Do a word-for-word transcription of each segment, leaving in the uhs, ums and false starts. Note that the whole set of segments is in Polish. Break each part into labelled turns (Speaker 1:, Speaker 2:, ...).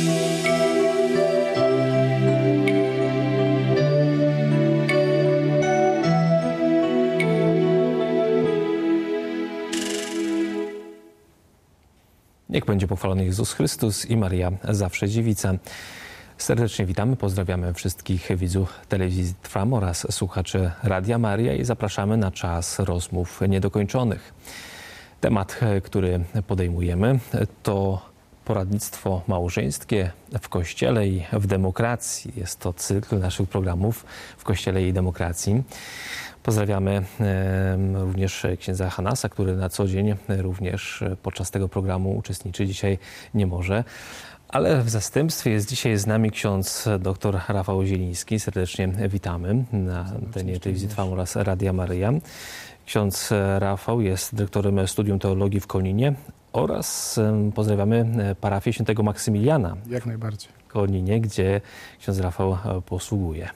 Speaker 1: Niech będzie pochwalony Jezus Chrystus i Maria zawsze dziewica. Serdecznie witamy, pozdrawiamy wszystkich widzów telewizji Trwam oraz słuchaczy Radia Maria i zapraszamy na czas rozmów niedokończonych. Temat, który podejmujemy, to poradnictwo małżeńskie w Kościele i w demokracji. Jest to cykl naszych programów w Kościele i demokracji. Pozdrawiamy również księdza Hanasa, który na co dzień również podczas tego programu uczestniczy. Dzisiaj nie może, ale w zastępstwie jest dzisiaj z nami ksiądz dr Rafał Zieliński. Serdecznie witamy na antenie telewizji Trwam oraz Radia Maryja. Ksiądz Rafał jest dyrektorem Studium Teologii w Koninie oraz pozdrawiamy parafię świętego Maksymiliana.
Speaker 2: Jak najbardziej.
Speaker 1: W Koninie, gdzie ksiądz Rafał posługuje.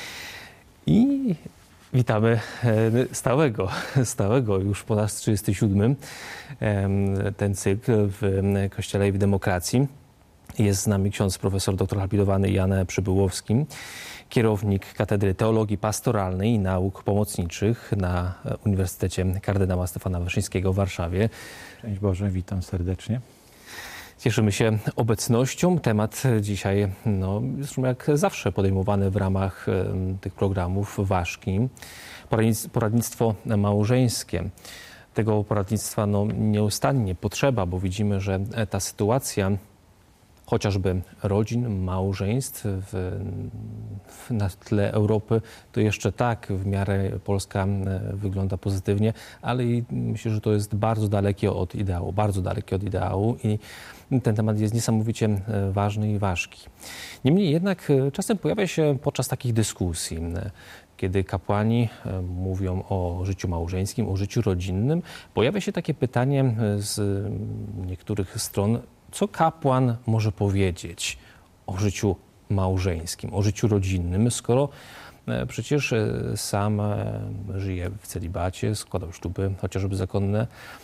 Speaker 1: I witamy stałego, stałego już po raz trzydziesty siódmy ten cykl w Kościele i w demokracji. Jest z nami ksiądz profesor doktor habilitowany Jan Przybyłowski, kierownik Katedry Teologii Pastoralnej i Nauk Pomocniczych na Uniwersytecie Kardynała Stefana Wyszyńskiego w Warszawie.
Speaker 3: Szczęść Boże, witam serdecznie.
Speaker 1: Cieszymy się obecnością. Temat dzisiaj, no, zresztą jak zawsze podejmowany w ramach tych programów, ważki. Poradnictwo małżeńskie. Tego poradnictwa no, nieustannie potrzeba, bo widzimy, że ta sytuacja chociażby rodzin, małżeństw w, w, na tle Europy, to jeszcze tak w miarę Polska wygląda pozytywnie, ale i myślę, że to jest bardzo dalekie od ideału, bardzo dalekie od ideału i ten temat jest niesamowicie ważny i ważki. Niemniej jednak czasem pojawia się podczas takich dyskusji, kiedy kapłani mówią o życiu małżeńskim, o życiu rodzinnym, pojawia się takie pytanie z niektórych stron, co kapłan może powiedzieć o życiu małżeńskim, o życiu rodzinnym, skoro przecież sam żyje w celibacie, składał śluby chociażby zakonne,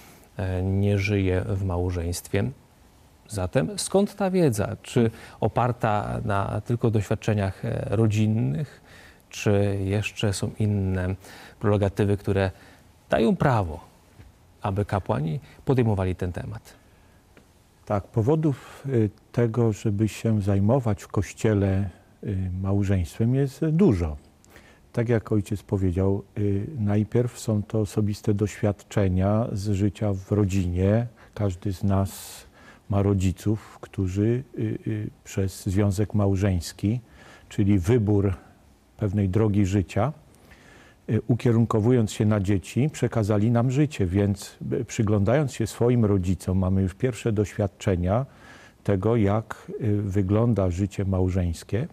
Speaker 1: nie żyje w małżeństwie. Zatem skąd ta wiedza? Czy oparta na tylko doświadczeniach rodzinnych, czy jeszcze są inne prerogatywy, które dają prawo, aby kapłani podejmowali ten temat?
Speaker 3: Tak, powodów tego, żeby się zajmować w Kościele małżeństwem jest dużo. Tak jak ojciec powiedział, najpierw są to osobiste doświadczenia z życia w rodzinie. Każdy z nas ma rodziców, którzy przez związek małżeński, czyli wybór pewnej drogi życia, ukierunkowując się na dzieci, przekazali nam życie, więc przyglądając się swoim rodzicom, mamy już pierwsze doświadczenia tego, jak wygląda życie małżeńskie.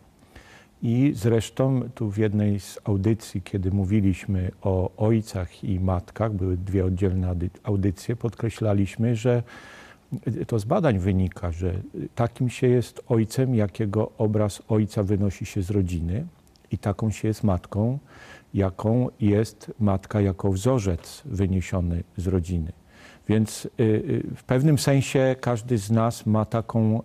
Speaker 3: I zresztą tu w jednej z audycji, kiedy mówiliśmy o ojcach i matkach, były dwie oddzielne audycje, podkreślaliśmy, że to z badań wynika, że takim się jest ojcem, jakiego obraz ojca wynosi się z rodziny, i taką się jest matką, jaką jest matka jako wzorzec wyniesiony z rodziny. Więc w pewnym sensie każdy z nas ma taką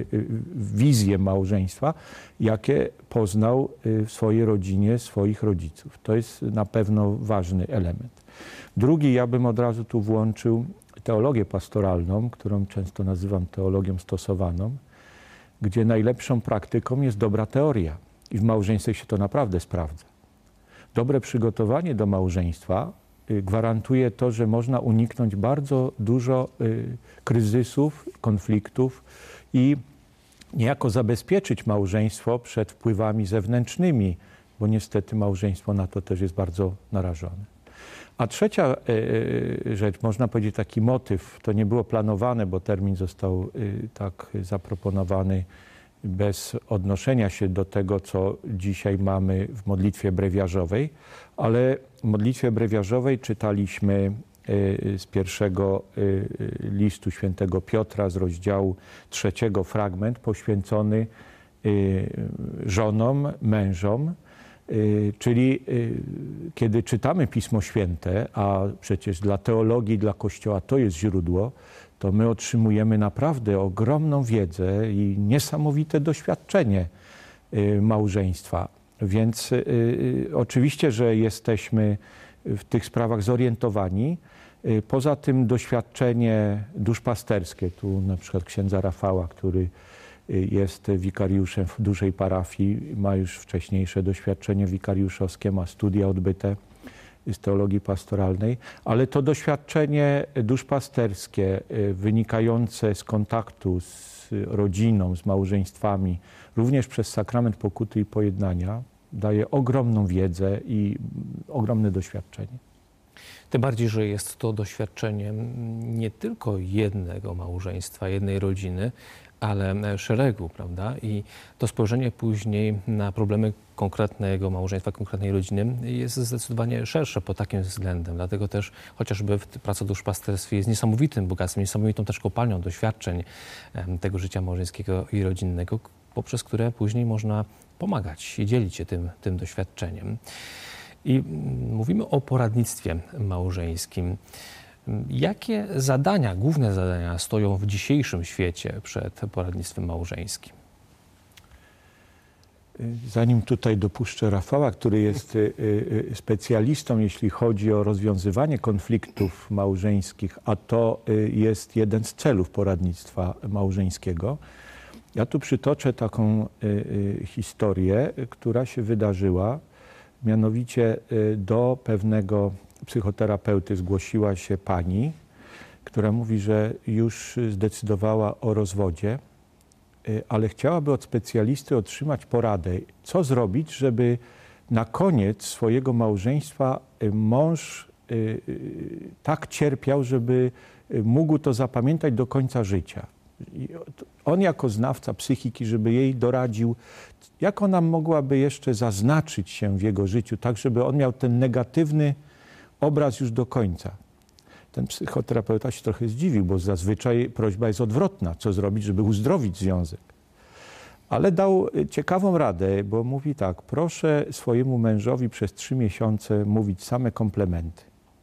Speaker 3: wizję małżeństwa, jakie poznał w swojej rodzinie swoich rodziców. To jest na pewno ważny element. Drugi, ja bym od razu tu włączył teologię pastoralną, którą często nazywam teologią stosowaną, gdzie najlepszą praktyką jest dobra teoria. I w małżeństwie się to naprawdę sprawdza. Dobre przygotowanie do małżeństwa gwarantuje to, że można uniknąć bardzo dużo kryzysów, konfliktów i niejako zabezpieczyć małżeństwo przed wpływami zewnętrznymi, bo niestety małżeństwo na to też jest bardzo narażone. A trzecia rzecz, można powiedzieć taki motyw, to nie było planowane, bo termin został tak zaproponowany bez odnoszenia się do tego, co dzisiaj mamy w modlitwie brewiarzowej, ale w modlitwie brewiarzowej czytaliśmy z pierwszego listu świętego Piotra z rozdziału trzeciego fragment poświęcony żonom, mężom, czyli kiedy czytamy Pismo Święte, a przecież dla teologii, dla Kościoła to jest źródło, to to my otrzymujemy naprawdę ogromną wiedzę i niesamowite doświadczenie małżeństwa. Więc oczywiście, że jesteśmy w tych sprawach zorientowani. Poza tym doświadczenie duszpasterskie, tu na przykład księdza Rafała, który jest wikariuszem w dużej parafii, ma już wcześniejsze doświadczenie wikariuszowskie, ma studia odbyte z teologii pastoralnej, ale to doświadczenie duszpasterskie wynikające z kontaktu z rodziną, z małżeństwami, również przez sakrament pokuty i pojednania, daje ogromną wiedzę i ogromne doświadczenie.
Speaker 1: Tym bardziej, że jest to doświadczenie nie tylko jednego małżeństwa, jednej rodziny, ale szeregu, prawda? I to spojrzenie później na problemy konkretnego małżeństwa, konkretnej rodziny jest zdecydowanie szersze pod takim względem. Dlatego też chociażby praca w duszpasterstwie jest niesamowitym bogactwem, niesamowitą też kopalnią doświadczeń tego życia małżeńskiego i rodzinnego, poprzez które później można pomagać i dzielić się tym, tym doświadczeniem. I mówimy o poradnictwie małżeńskim. Jakie zadania, główne zadania stoją w dzisiejszym świecie przed poradnictwem małżeńskim?
Speaker 3: Zanim tutaj dopuszczę Rafała, który jest specjalistą, jeśli chodzi o rozwiązywanie konfliktów małżeńskich, a to jest jeden z celów poradnictwa małżeńskiego, ja tu przytoczę taką historię, która się wydarzyła. Mianowicie do pewnego psychoterapeuty zgłosiła się pani, która mówi, że już zdecydowała o rozwodzie, ale chciałaby od specjalisty otrzymać poradę, co zrobić, żeby na koniec swojego małżeństwa mąż tak cierpiał, żeby mógł to zapamiętać do końca życia. I on jako znawca psychiki, żeby jej doradził, jak ona mogłaby jeszcze zaznaczyć się w jego życiu, tak żeby on miał ten negatywny obraz już do końca. Ten psychoterapeuta się trochę zdziwił, bo zazwyczaj prośba jest odwrotna, co zrobić, żeby uzdrowić związek. Ale dał ciekawą radę, bo mówi tak, proszę swojemu mężowi przez trzy miesiące mówić same komplementy.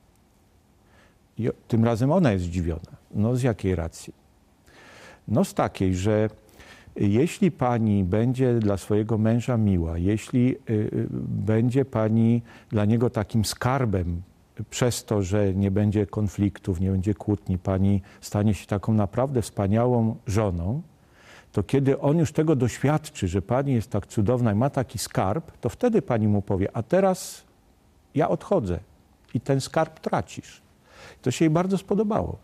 Speaker 3: I tym razem ona jest zdziwiona. No z jakiej racji? No z takiej, że jeśli pani będzie dla swojego męża miła, jeśli y, będzie pani dla niego takim skarbem przez to, że nie będzie konfliktów, nie będzie kłótni, pani stanie się taką naprawdę wspaniałą żoną, to kiedy on już tego doświadczy, że pani jest tak cudowna i ma taki skarb, to wtedy pani mu powie, a teraz ja odchodzę i ten skarb tracisz. To się jej bardzo spodobało.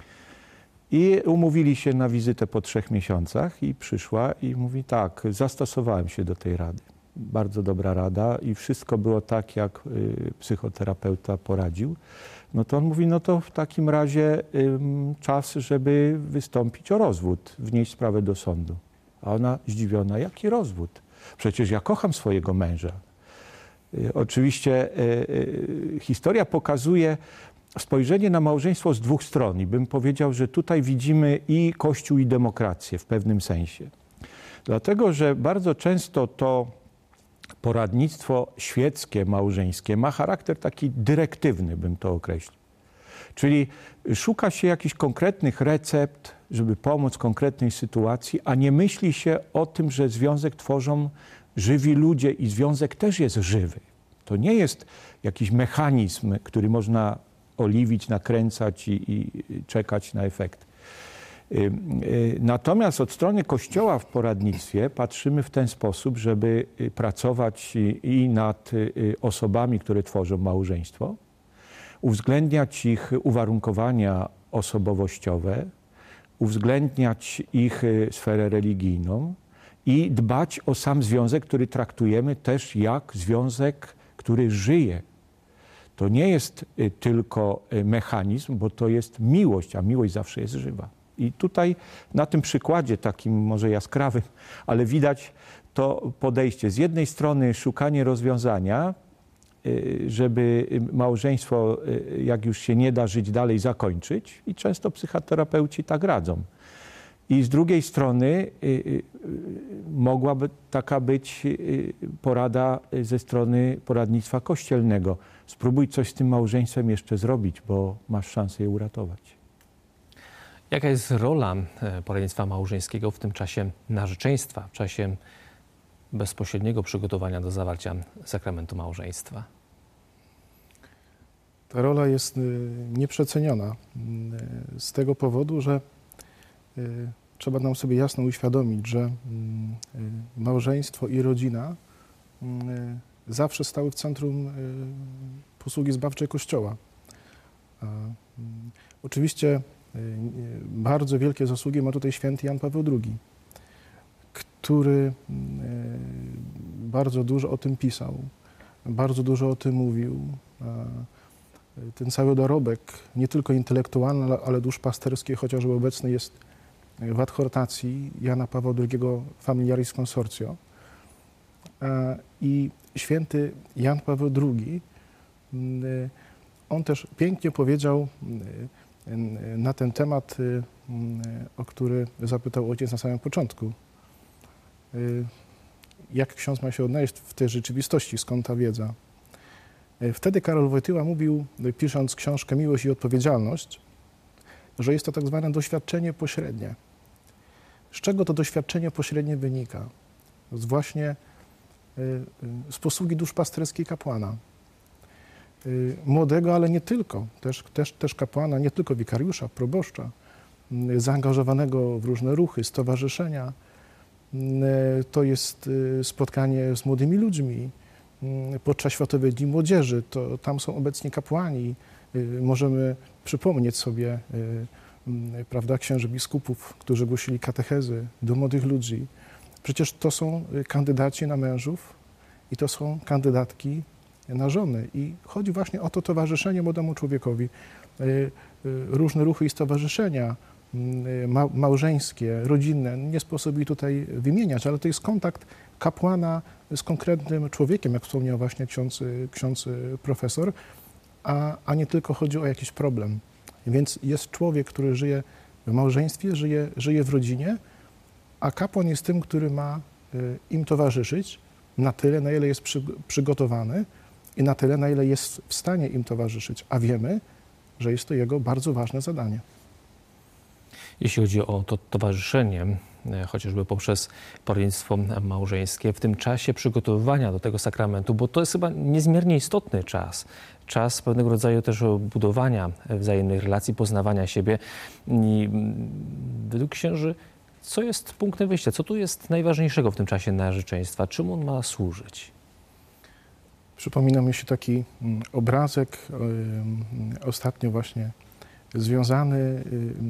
Speaker 3: I umówili się na wizytę po trzech miesiącach i przyszła i mówi tak, zastosowałem się do tej rady. Bardzo dobra rada i wszystko było tak, jak y, psychoterapeuta poradził. No to on mówi, no to w takim razie y, czas, żeby wystąpić o rozwód, wnieść sprawę do sądu. A ona zdziwiona, jaki rozwód? Przecież ja kocham swojego męża. Y, oczywiście y, y, historia pokazuje spojrzenie na małżeństwo z dwóch stron i bym powiedział, że tutaj widzimy i Kościół, i demokrację w pewnym sensie. Dlatego, że bardzo często to poradnictwo świeckie, małżeńskie ma charakter taki dyrektywny, bym to określił. Czyli szuka się jakichś konkretnych recept, żeby pomóc konkretnej sytuacji, a nie myśli się o tym, że związek tworzą żywi ludzie i związek też jest żywy. To nie jest jakiś mechanizm, który można oliwić, nakręcać i, i czekać na efekt. Natomiast od strony Kościoła w poradnictwie patrzymy w ten sposób, żeby pracować i nad osobami, które tworzą małżeństwo, uwzględniać ich uwarunkowania osobowościowe, uwzględniać ich sferę religijną i dbać o sam związek, który traktujemy też jak związek, który żyje. To nie jest tylko mechanizm, bo to jest miłość, a miłość zawsze jest żywa. I tutaj na tym przykładzie, takim może jaskrawym, ale widać to podejście. Z jednej strony szukanie rozwiązania, żeby małżeństwo, jak już się nie da żyć dalej, zakończyć. I często psychoterapeuci tak radzą. I z drugiej strony mogłaby taka być porada ze strony poradnictwa kościelnego. Spróbuj coś z tym małżeństwem jeszcze zrobić, bo masz szansę je uratować.
Speaker 1: Jaka jest rola poradnictwa małżeńskiego w tym czasie narzeczeństwa, w czasie bezpośredniego przygotowania do zawarcia sakramentu małżeństwa?
Speaker 2: Ta rola jest nieprzeceniona z tego powodu, że trzeba nam sobie jasno uświadomić, że małżeństwo i rodzina zawsze stały w centrum posługi zbawczej Kościoła. Oczywiście bardzo wielkie zasługi ma tutaj święty Jan Paweł drugi, który bardzo dużo o tym pisał, bardzo dużo o tym mówił. Ten cały dorobek, nie tylko intelektualny, ale duszpasterski, chociażby obecny jest w adhortacji Jana Pawła drugiego Familiaris Consortio. I święty Jan Paweł drugi, on też pięknie powiedział na ten temat, o który zapytał ojciec na samym początku. Jak ksiądz ma się odnaleźć w tej rzeczywistości, skąd ta wiedza? Wtedy Karol Wojtyła mówił, pisząc książkę Miłość i odpowiedzialność, że jest to tak zwane doświadczenie pośrednie. Z czego to doświadczenie pośrednie wynika? Z właśnie z posługi duszpasterskiej kapłana. Młodego, ale nie tylko, też, też, też kapłana, nie tylko wikariusza, proboszcza, zaangażowanego w różne ruchy, stowarzyszenia. To jest spotkanie z młodymi ludźmi podczas Światowych Dni Młodzieży. To, tam są obecni kapłani. Możemy przypomnieć sobie, prawda, księży biskupów, którzy głosili katechezy do młodych ludzi. Przecież to są kandydaci na mężów i to są kandydatki na żony. I chodzi właśnie o to towarzyszenie młodemu człowiekowi. Różne ruchy i stowarzyszenia małżeńskie, rodzinne, nie sposób ich tutaj wymieniać, ale to jest kontakt kapłana z konkretnym człowiekiem, jak wspomniał właśnie ksiądz, ksiądz profesor, a, a nie tylko chodzi o jakiś problem. Więc jest człowiek, który żyje w małżeństwie, żyje, żyje w rodzinie, a kapłan jest tym, który ma im towarzyszyć na tyle, na ile jest przy, przygotowany i na tyle, na ile jest w stanie im towarzyszyć, a wiemy, że jest to jego bardzo ważne zadanie.
Speaker 1: Jeśli chodzi o to towarzyszenie, chociażby poprzez poradnictwo małżeńskie, w tym czasie przygotowywania do tego sakramentu, bo to jest chyba niezmiernie istotny czas, czas pewnego rodzaju też budowania wzajemnych relacji, poznawania siebie. I według księży, co jest punktem wyjścia? Co tu jest najważniejszego w tym czasie narzeczeństwa? Czym on ma służyć?
Speaker 2: Przypomina mi się taki obrazek ostatnio właśnie związany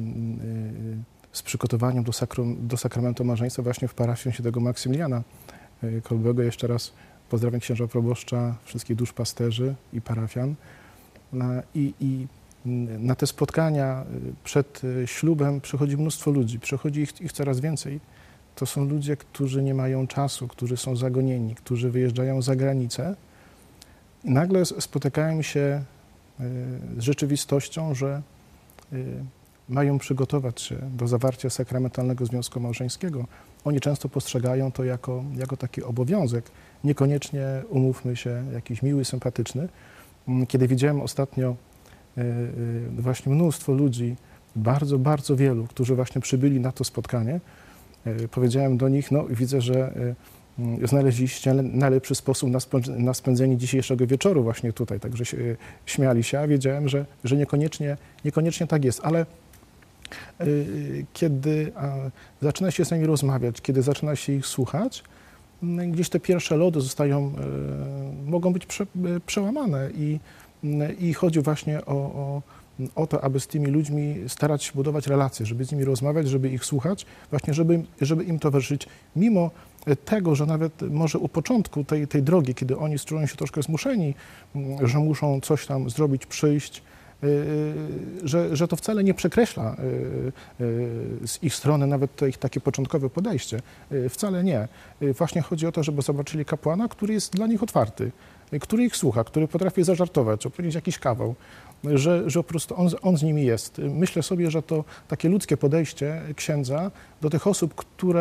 Speaker 2: z przygotowaniem do, sakrum, do sakramentu małżeństwa właśnie w parafii świętego Maksymiliana Kolbego. Jeszcze raz pozdrawiam księża proboszcza, wszystkich duszpasterzy i parafian. I, i na te spotkania przed ślubem przychodzi mnóstwo ludzi, przychodzi ich, ich coraz więcej. To są ludzie, którzy nie mają czasu, którzy są zagonieni, którzy wyjeżdżają za granicę i nagle spotykają się z rzeczywistością, że mają przygotować się do zawarcia sakramentalnego związku małżeńskiego. Oni często postrzegają to jako, jako taki obowiązek, niekoniecznie, umówmy się, jakiś miły, sympatyczny. Kiedy widziałem ostatnio właśnie mnóstwo ludzi, bardzo, bardzo wielu, którzy właśnie przybyli na to spotkanie, powiedziałem do nich, no widzę, że znaleźliście najlepszy sposób na spędzenie dzisiejszego wieczoru właśnie tutaj, także się, śmiali się, a wiedziałem, że, że niekoniecznie, niekoniecznie tak jest, ale y, kiedy a, zaczyna się z nimi rozmawiać, kiedy zaczyna się ich słuchać, y, gdzieś te pierwsze lody zostają, y, mogą być prze, y, przełamane i, y, i chodzi właśnie o, o o to, aby z tymi ludźmi starać się budować relacje, żeby z nimi rozmawiać, żeby ich słuchać, właśnie żeby, żeby im towarzyszyć, mimo tego, że nawet może u początku tej, tej drogi, kiedy oni czują się troszkę zmuszeni, że muszą coś tam zrobić, przyjść, że, że to wcale nie przekreśla z ich strony nawet to ich takie początkowe podejście. Wcale nie. Właśnie chodzi o to, żeby zobaczyli kapłana, który jest dla nich otwarty, który ich słucha, który potrafi zażartować, opowiedzieć jakiś kawał, że, że po prostu on, on z nimi jest. Myślę sobie, że to takie ludzkie podejście księdza do tych osób, które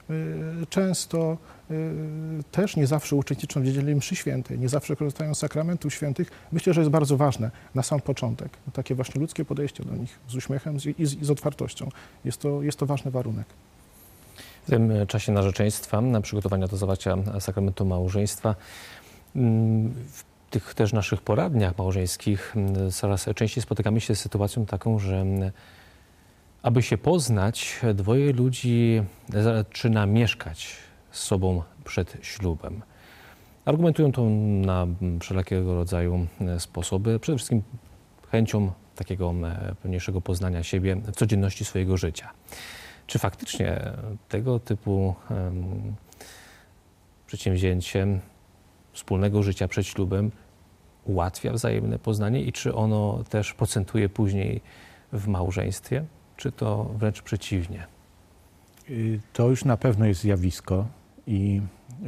Speaker 2: często też nie zawsze uczestniczą w niedzielnej mszy świętej, nie zawsze korzystają z sakramentów świętych. Myślę, że jest bardzo ważne na sam początek takie właśnie ludzkie podejście do nich z uśmiechem i z, i z otwartością. Jest to, jest to ważny warunek.
Speaker 1: W tym czasie narzeczeństwa, na przygotowania do zawarcia sakramentu małżeństwa, w tych też naszych poradniach małżeńskich coraz częściej spotykamy się z sytuacją taką, że aby się poznać, dwoje ludzi zaczyna mieszkać z sobą przed ślubem. Argumentują to na wszelkiego rodzaju sposoby, przede wszystkim chęcią takiego pełniejszego poznania siebie w codzienności swojego życia. Czy faktycznie tego typu um, przedsięwzięcie wspólnego życia przed ślubem ułatwia wzajemne poznanie i czy ono też procentuje później w małżeństwie, czy to wręcz przeciwnie?
Speaker 3: To już na pewno jest zjawisko i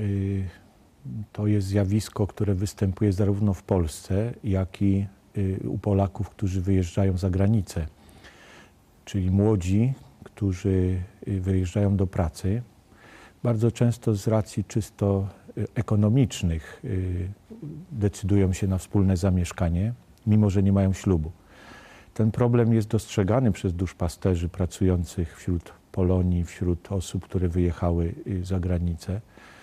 Speaker 3: to jest zjawisko, które występuje zarówno w Polsce, jak i u Polaków, którzy wyjeżdżają za granicę. Czyli młodzi, którzy wyjeżdżają do pracy, bardzo często z racji czysto ekonomicznych decydują się na wspólne zamieszkanie, mimo że nie mają ślubu. Ten problem jest dostrzegany przez duszpasterzy pracujących wśród Polonii, wśród osób, które wyjechały za granicę.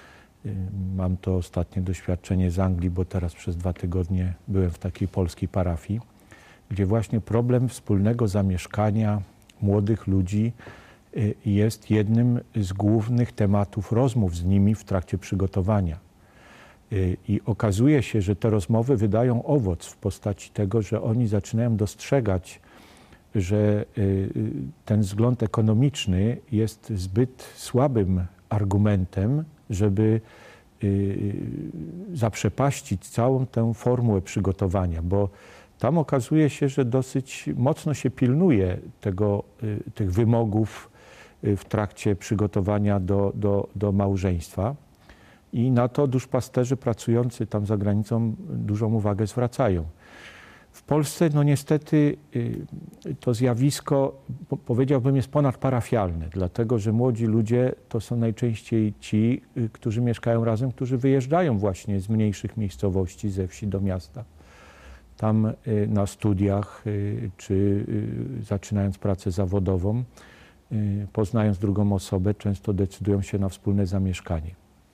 Speaker 3: Mam to ostatnie doświadczenie z Anglii, bo teraz przez dwa tygodnie byłem w takiej polskiej parafii, gdzie właśnie problem wspólnego zamieszkania młodych ludzi jest jednym z głównych tematów rozmów z nimi w trakcie przygotowania. I okazuje się, że te rozmowy wydają owoc w postaci tego, że oni zaczynają dostrzegać, że ten wzgląd ekonomiczny jest zbyt słabym argumentem, żeby zaprzepaścić całą tę formułę przygotowania, bo tam okazuje się, że dosyć mocno się pilnuje tego, tych wymogów w trakcie przygotowania do, do, do małżeństwa i na to duszpasterzy pracujący tam za granicą dużą uwagę zwracają. W Polsce no niestety to zjawisko, powiedziałbym, jest ponadparafialne, dlatego że młodzi ludzie to są najczęściej ci, którzy mieszkają razem, którzy wyjeżdżają właśnie z mniejszych miejscowości, ze wsi do miasta. Tam na studiach czy zaczynając pracę zawodową, poznając drugą osobę, często decydują się na wspólne zamieszkanie.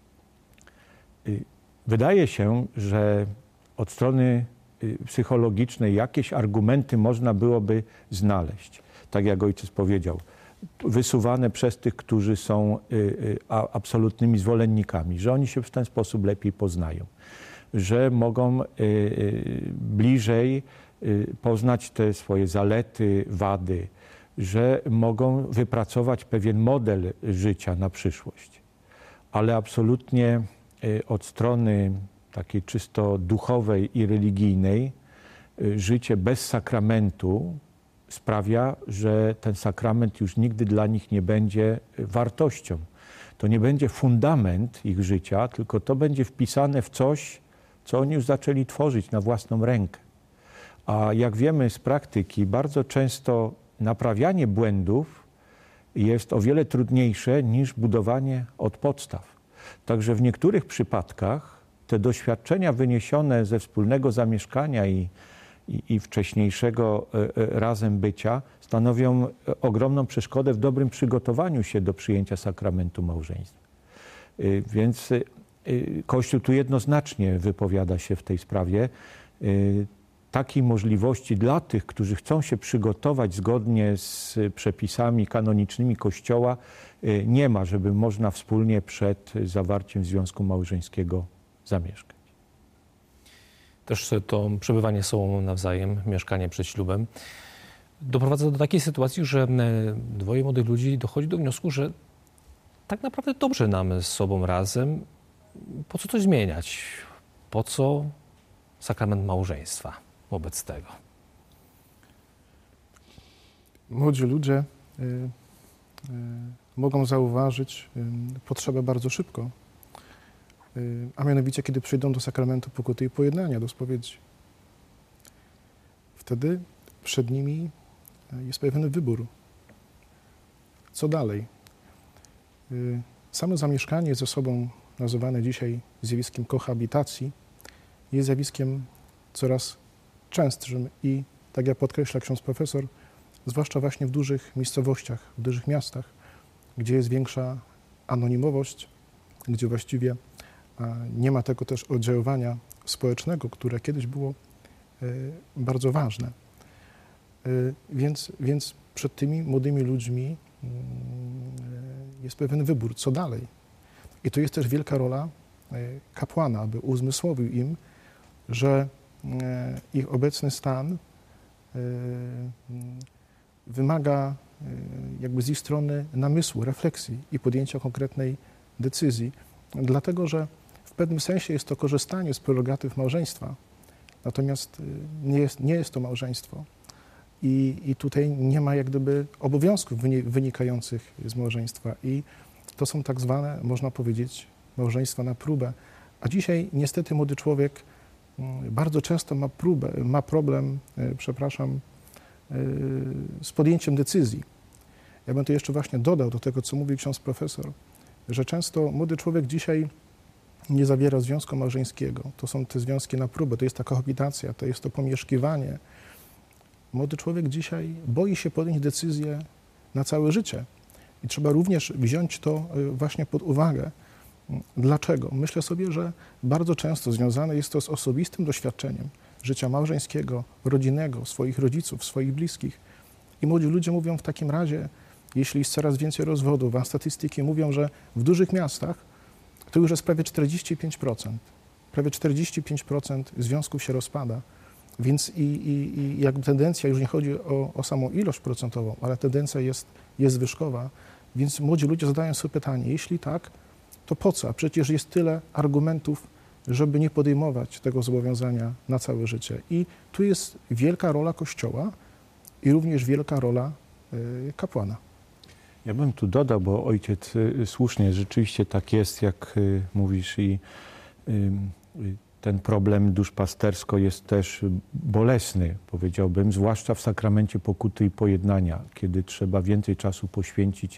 Speaker 3: Wydaje się, że od strony psychologicznej jakieś argumenty można byłoby znaleźć. Tak jak ojciec powiedział, wysuwane przez tych, którzy są absolutnymi zwolennikami, że oni się w ten sposób lepiej poznają, że mogą bliżej poznać te swoje zalety, wady, że mogą wypracować pewien model życia na przyszłość. Ale absolutnie od strony takiej czysto duchowej i religijnej życie bez sakramentu sprawia, że ten sakrament już nigdy dla nich nie będzie wartością. To nie będzie fundament ich życia, tylko to będzie wpisane w coś, co oni już zaczęli tworzyć na własną rękę. A jak wiemy z praktyki, bardzo często naprawianie błędów jest o wiele trudniejsze niż budowanie od podstaw. Także w niektórych przypadkach te doświadczenia wyniesione ze wspólnego zamieszkania i, i, i wcześniejszego razem bycia stanowią ogromną przeszkodę w dobrym przygotowaniu się do przyjęcia sakramentu małżeństwa. Więc Kościół tu jednoznacznie wypowiada się w tej sprawie. Takiej możliwości dla tych, którzy chcą się przygotować zgodnie z przepisami kanonicznymi Kościoła, nie ma, żeby można wspólnie przed zawarciem związku małżeńskiego zamieszkać.
Speaker 1: Też to przebywanie sobą nawzajem, mieszkanie przed ślubem doprowadza do takiej sytuacji, że dwoje młodych ludzi dochodzi do wniosku, że tak naprawdę dobrze nam z sobą razem, po co coś zmieniać? Po co sakrament małżeństwa wobec tego?
Speaker 2: Młodzi ludzie y, y, mogą zauważyć y, potrzebę bardzo szybko, y, a mianowicie kiedy przyjdą do sakramentu pokuty i pojednania, do spowiedzi. Wtedy przed nimi jest pewien wybór. Co dalej? Y, Samo zamieszkanie ze sobą, nazywane dzisiaj zjawiskiem kohabitacji, jest zjawiskiem coraz częstszym i, tak jak podkreśla ksiądz profesor, zwłaszcza właśnie w dużych miejscowościach, w dużych miastach, gdzie jest większa anonimowość, gdzie właściwie nie ma tego też oddziaływania społecznego, które kiedyś było bardzo ważne. Więc, więc przed tymi młodymi ludźmi jest pewien wybór, co dalej. I to jest też wielka rola kapłana, aby uzmysłowił im, że ich obecny stan wymaga jakby z ich strony namysłu, refleksji i podjęcia konkretnej decyzji, dlatego że w pewnym sensie jest to korzystanie z prerogatyw małżeństwa, natomiast nie jest, nie jest to małżeństwo. I, I tutaj nie ma jak gdyby obowiązków wynikających z małżeństwa. I to są tak zwane, można powiedzieć, małżeństwa na próbę. A dzisiaj niestety młody człowiek bardzo często ma próbę, ma problem, przepraszam, z podjęciem decyzji. Ja bym tu jeszcze właśnie dodał do tego, co mówił ksiądz profesor, że często młody człowiek dzisiaj nie zawiera związku małżeńskiego. To są te związki na próbę, to jest ta kohabitacja, to jest to pomieszkiwanie. Młody człowiek dzisiaj boi się podjąć decyzję na całe życie. I trzeba również wziąć to właśnie pod uwagę. Dlaczego? Myślę sobie, że bardzo często związane jest to z osobistym doświadczeniem życia małżeńskiego, rodzinnego, swoich rodziców, swoich bliskich. I młodzi ludzie mówią w takim razie, jeśli jest coraz więcej rozwodów, a statystyki mówią, że w dużych miastach to już jest prawie czterdzieści pięć procent. Prawie czterdzieści pięć procent związków się rozpada. Więc i, i, i jakby tendencja, już nie chodzi o, o samą ilość procentową, ale tendencja jest, jest zwyżkowa. Więc młodzi ludzie zadają sobie pytanie, jeśli tak, to po co? A przecież jest tyle argumentów, żeby nie podejmować tego zobowiązania na całe życie. I tu jest wielka rola Kościoła i również wielka rola y, kapłana.
Speaker 3: Ja bym tu dodał, bo ojciec y, słusznie, rzeczywiście tak jest, jak y, mówisz, i y, y, ten problem duszpastersko jest też bolesny, powiedziałbym, zwłaszcza w sakramencie pokuty i pojednania, kiedy trzeba więcej czasu poświęcić,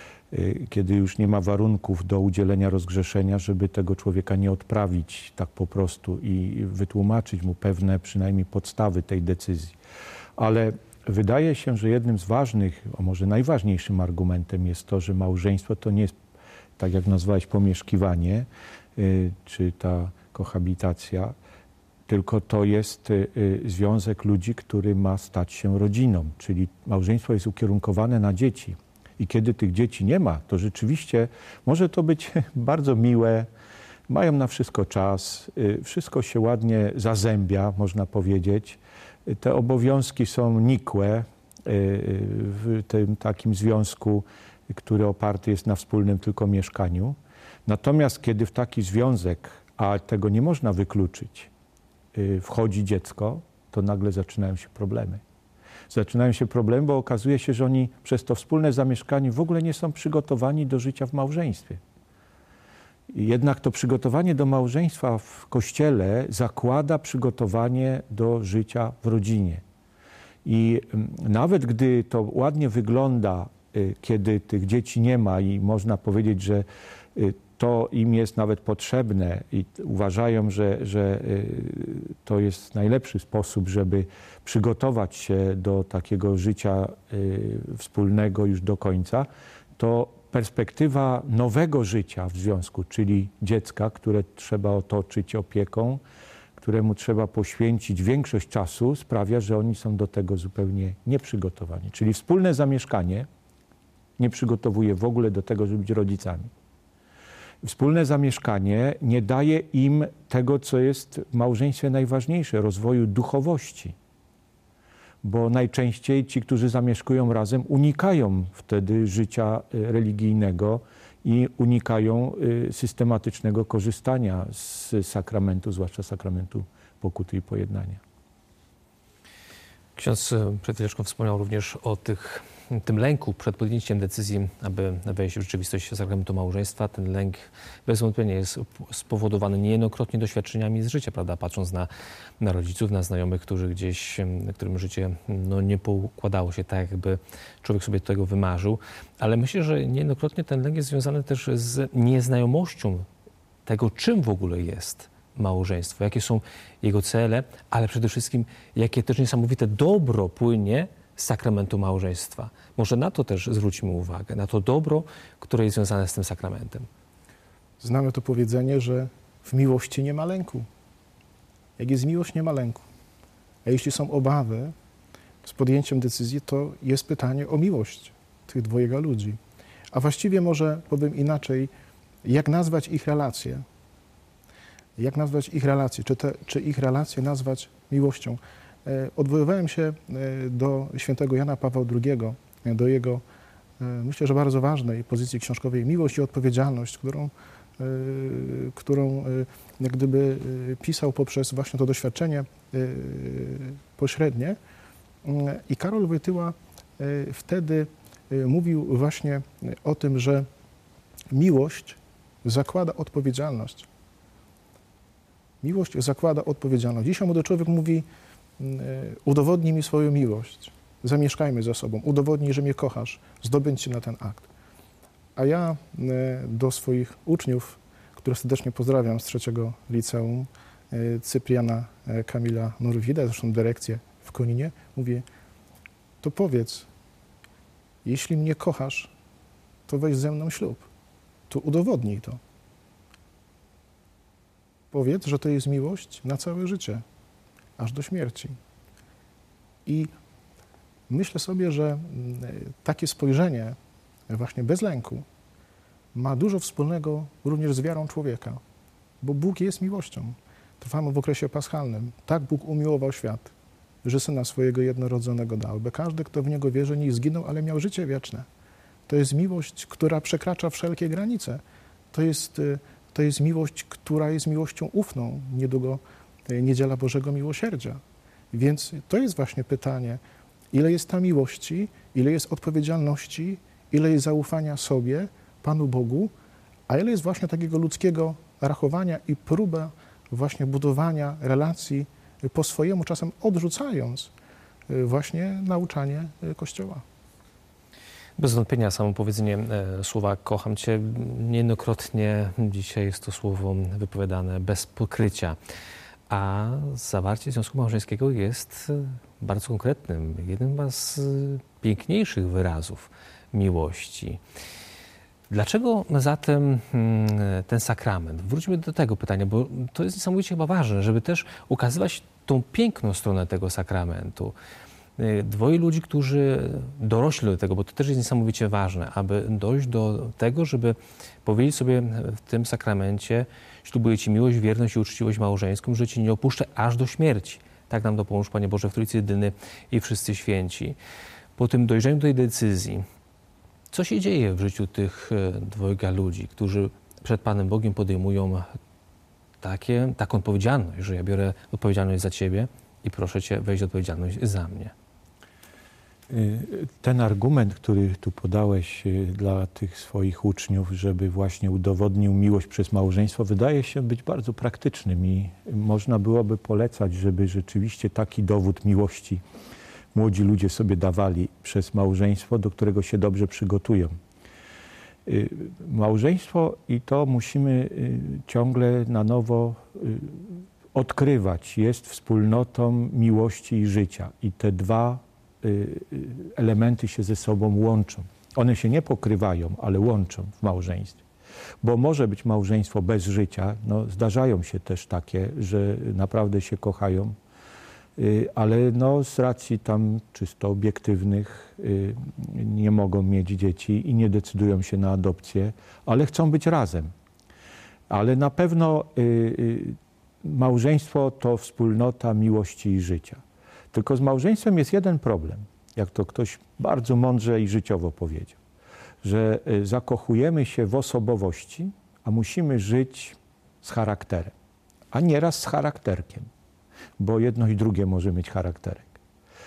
Speaker 3: kiedy już nie ma warunków do udzielenia rozgrzeszenia, żeby tego człowieka nie odprawić tak po prostu i wytłumaczyć mu pewne przynajmniej podstawy tej decyzji. Ale wydaje się, że jednym z ważnych, a może najważniejszym argumentem jest to, że małżeństwo to nie jest, tak jak nazwałeś, pomieszkiwanie, czy ta kohabitacja, tylko to jest związek ludzi, który ma stać się rodziną, czyli małżeństwo jest ukierunkowane na dzieci. I kiedy tych dzieci nie ma, to rzeczywiście może to być bardzo miłe, mają na wszystko czas, wszystko się ładnie zazębia, można powiedzieć. Te obowiązki są nikłe w tym takim związku, który oparty jest na wspólnym tylko mieszkaniu. Natomiast kiedy w taki związek, a tego nie można wykluczyć, wchodzi dziecko, to nagle zaczynają się problemy. Zaczynają się problemy, bo okazuje się, że oni przez to wspólne zamieszkanie w ogóle nie są przygotowani do życia w małżeństwie. Jednak to przygotowanie do małżeństwa w Kościele zakłada przygotowanie do życia w rodzinie. I nawet gdy to ładnie wygląda, kiedy tych dzieci nie ma i można powiedzieć, że to im jest nawet potrzebne i uważają, że, że to jest najlepszy sposób, żeby przygotować się do takiego życia wspólnego już do końca, to perspektywa nowego życia w związku, czyli dziecka, które trzeba otoczyć opieką, któremu trzeba poświęcić większość czasu, sprawia, że oni są do tego zupełnie nieprzygotowani. Czyli wspólne zamieszkanie nie przygotowuje w ogóle do tego, żeby być rodzicami. Wspólne zamieszkanie nie daje im tego, co jest w małżeństwie najważniejsze, rozwoju duchowości. Bo najczęściej ci, którzy zamieszkują razem, unikają wtedy życia religijnego i unikają systematycznego korzystania z sakramentu, zwłaszcza sakramentu pokuty i pojednania.
Speaker 1: Ksiądz przed chwileczką wspomniał również o tych, tym lęku przed podjęciem decyzji, aby wejść w rzeczywistość sakramentu małżeństwa. Ten lęk bez wątpienia jest spowodowany niejednokrotnie doświadczeniami z życia, prawda? Patrząc na, na rodziców, na znajomych, którzy gdzieś, którym życie no, nie poukładało się tak, jakby człowiek sobie tego wymarzył. Ale myślę, że niejednokrotnie ten lęk jest związany też z nieznajomością tego, czym w ogóle jest małżeństwo, jakie są jego cele, ale przede wszystkim jakie też niesamowite dobro płynie z sakramentu małżeństwa. Może na to też zwróćmy uwagę, na to dobro, które jest związane z tym sakramentem.
Speaker 2: Znamy to powiedzenie, że w miłości nie ma lęku. Jak jest miłość, nie ma lęku. A jeśli są obawy z podjęciem decyzji, to jest pytanie o miłość tych dwojga ludzi. A właściwie może powiem inaczej, jak nazwać ich relacje? Jak nazwać ich relacje? Czy, te, czy ich relacje nazwać miłością? E, odwoływałem się e, do świętego Jana Pawła drugiego, e, do jego, e, myślę, że bardzo ważnej pozycji książkowej Miłość i odpowiedzialność, którą, e, którą e, jak gdyby e, pisał poprzez właśnie to doświadczenie e, pośrednie. E, I Karol Wojtyła e, wtedy e, mówił właśnie o tym, że miłość zakłada odpowiedzialność. Miłość zakłada odpowiedzialność. Dzisiaj młody człowiek mówi, udowodnij mi swoją miłość, zamieszkajmy ze sobą, udowodnij, że mnie kochasz, zdobędź się na ten akt. A ja do swoich uczniów, których serdecznie pozdrawiam z trzeciego liceum, Cypriana Kamila Norwida, zresztą dyrekcję w Koninie, mówię, to powiedz, jeśli mnie kochasz, to weź ze mną ślub, to udowodnij to. Powiedz, że to jest miłość na całe życie, aż do śmierci. I myślę sobie, że takie spojrzenie właśnie bez lęku ma dużo wspólnego również z wiarą człowieka, bo Bóg jest miłością. Trwamy w okresie paschalnym. Tak Bóg umiłował świat, że Syna swojego jednorodzonego dał, by każdy, kto w Niego wierzy, nie zginął, ale miał życie wieczne. To jest miłość, która przekracza wszelkie granice. To jest To jest miłość, która jest miłością ufną. Niedługo Niedziela Bożego Miłosierdzia. Więc to jest właśnie pytanie, ile jest tam miłości, ile jest odpowiedzialności, ile jest zaufania sobie, Panu Bogu, a ile jest właśnie takiego ludzkiego rachowania i próba właśnie budowania relacji po swojemu, czasem odrzucając właśnie nauczanie Kościoła.
Speaker 1: Bez wątpienia samo powiedzenie e, słowa kocham Cię niejednokrotnie dzisiaj jest to słowo wypowiadane bez pokrycia, a zawarcie związku małżeńskiego jest bardzo konkretnym, jednym z piękniejszych wyrazów miłości. Dlaczego zatem ten sakrament? Wróćmy do tego pytania, bo to jest niesamowicie chyba ważne, żeby też ukazywać tą piękną stronę tego sakramentu. Dwoje ludzi, którzy dorośli do tego, bo to też jest niesamowicie ważne, aby dojść do tego, żeby powiedzieć sobie w tym sakramencie: ślubuję Ci miłość, wierność i uczciwość małżeńską, że Cię nie opuszczę aż do śmierci. Tak nam dopomóż, Panie Boże, w Trójcy Jedyny i wszyscy święci. Po tym dojrzeniu do tej decyzji, co się dzieje w życiu tych dwojga ludzi, którzy przed Panem Bogiem podejmują takie, taką odpowiedzialność, że ja biorę odpowiedzialność za Ciebie i proszę Cię wejść odpowiedzialność za mnie.
Speaker 3: Ten argument, który tu podałeś dla tych swoich uczniów, żeby właśnie udowodnił miłość przez małżeństwo, wydaje się być bardzo praktycznym i można byłoby polecać, żeby rzeczywiście taki dowód miłości młodzi ludzie sobie dawali przez małżeństwo, do którego się dobrze przygotują. Małżeństwo, i to musimy ciągle na nowo odkrywać, jest wspólnotą miłości i życia. I te dwa elementy się ze sobą łączą. One się nie pokrywają, ale łączą w małżeństwie. Bo może być małżeństwo bez życia. No, zdarzają się też takie, że naprawdę się kochają, ale no, z racji tam czysto obiektywnych nie mogą mieć dzieci i nie decydują się na adopcję, ale chcą być razem. Ale na pewno małżeństwo to wspólnota miłości i życia. Tylko z małżeństwem jest jeden problem, jak to ktoś bardzo mądrze i życiowo powiedział, że zakochujemy się w osobowości, a musimy żyć z charakterem, a nieraz z charakterkiem, bo jedno i drugie może mieć charakterek.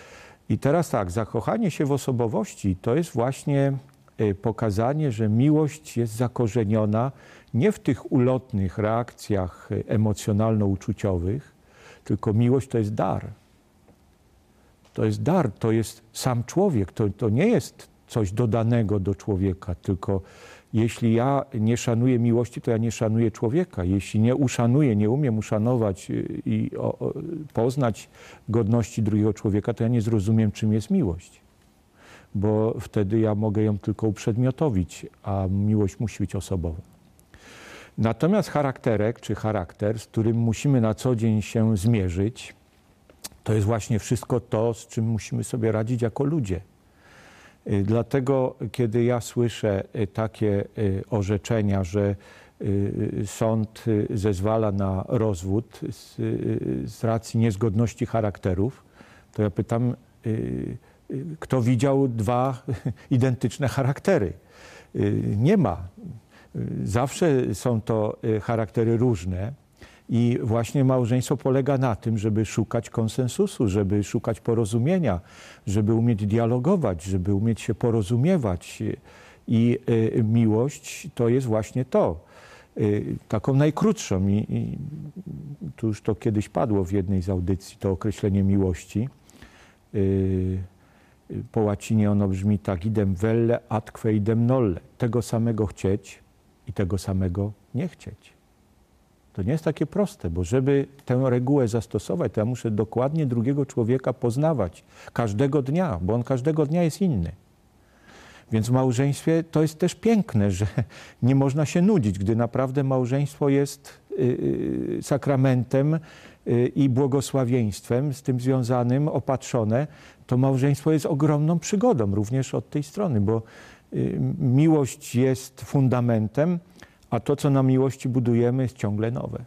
Speaker 3: I teraz tak, zakochanie się w osobowości to jest właśnie pokazanie, że miłość jest zakorzeniona nie w tych ulotnych reakcjach emocjonalno-uczuciowych, tylko miłość to jest dar. To jest dar, to jest sam człowiek, to, to nie jest coś dodanego do człowieka, tylko jeśli ja nie szanuję miłości, to ja nie szanuję człowieka. Jeśli nie uszanuję, nie umiem uszanować i o, o, poznać godności drugiego człowieka, to ja nie zrozumiem, czym jest miłość. Bo wtedy ja mogę ją tylko uprzedmiotowić, a miłość musi być osobowa. Natomiast charakterek, czy charakter, z którym musimy na co dzień się zmierzyć, to jest właśnie wszystko to, z czym musimy sobie radzić jako ludzie. Dlatego, kiedy ja słyszę takie orzeczenia, że sąd zezwala na rozwód z, z racji niezgodności charakterów, to ja pytam, kto widział dwa identyczne charaktery? Nie ma. Zawsze są to charaktery różne i właśnie małżeństwo polega na tym, żeby szukać konsensusu, żeby szukać porozumienia, żeby umieć dialogować, żeby umieć się porozumiewać. I miłość to jest właśnie to, taką najkrótszą. I, i tu już to kiedyś padło w jednej z audycji, to określenie miłości. Po łacinie ono brzmi tak: idem velle atque idem nolle. Tego samego chcieć i tego samego nie chcieć. To nie jest takie proste, bo żeby tę regułę zastosować, to ja muszę dokładnie drugiego człowieka poznawać każdego dnia, bo on każdego dnia jest inny. Więc w małżeństwie to jest też piękne, że nie można się nudzić, gdy naprawdę małżeństwo jest yy, sakramentem yy, i błogosławieństwem z tym związanym, opatrzone, to małżeństwo jest ogromną przygodą również od tej strony, bo yy, miłość jest fundamentem, a to, co na miłości budujemy, jest ciągle nowe.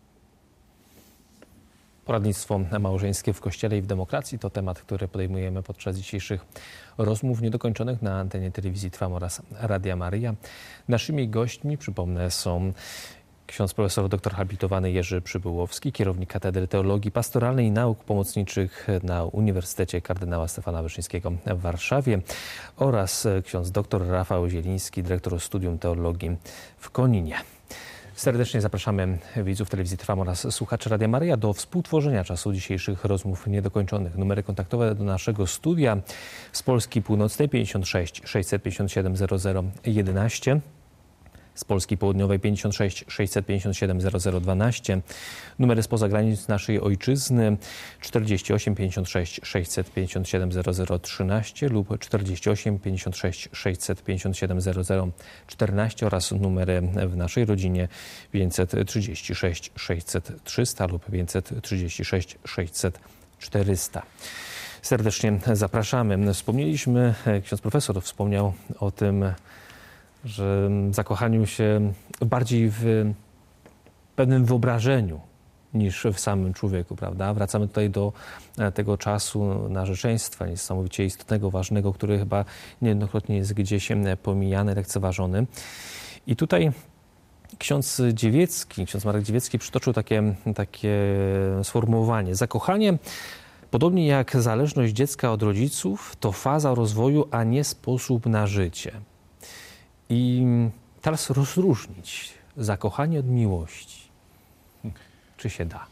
Speaker 1: Poradnictwo małżeńskie w Kościele i w demokracji to temat, który podejmujemy podczas dzisiejszych rozmów niedokończonych na antenie telewizji Trwam oraz Radia Maryja. Naszymi gośćmi, przypomnę, są ksiądz profesor doktor habilitowany Jerzy Przybyłowski, kierownik Katedry Teologii Pastoralnej i Nauk Pomocniczych na Uniwersytecie Kardynała Stefana Wyszyńskiego w Warszawie oraz ksiądz doktor Rafał Zieliński, dyrektor Studium Teologii w Koninie. Serdecznie zapraszamy widzów telewizji Trwam oraz słuchaczy Radia Maryja do współtworzenia czasu dzisiejszych rozmów niedokończonych. Numery kontaktowe do naszego studia z Polski Północnej pięćdziesiąt sześć sześćset pięćdziesiąt siedem zero zero jedenaście, z Polski Południowej pięćdziesiąt sześć sześćset pięćdziesiąt siedem zero zero dwanaście, numery spoza granic naszej ojczyzny czterdzieści osiem pięćdziesiąt sześć sześćset pięćdziesiąt siedem zero zero trzynaście lub czterdzieści osiem pięćdziesiąt sześć sześćset pięćdziesiąt siedem zero zero czternaście oraz numery w naszej rodzinie pięćset trzydzieści sześć sześćset trzysta lub pięćset trzydzieści sześć sześćset czterysta. Serdecznie zapraszamy. Wspomnieliśmy, ksiądz profesor wspomniał o tym, że zakochaniu się bardziej w pewnym wyobrażeniu niż w samym człowieku, prawda? Wracamy tutaj do tego czasu narzeczeństwa, niesamowicie istotnego, ważnego, który chyba niejednokrotnie jest gdzieś pomijany, lekceważony. I tutaj ksiądz Dziewiecki, ksiądz Marek Dziewiecki przytoczył takie, takie sformułowanie. Zakochanie, podobnie jak zależność dziecka od rodziców, to faza rozwoju, a nie sposób na życie. I teraz rozróżnić zakochanie od miłości. Czy się da?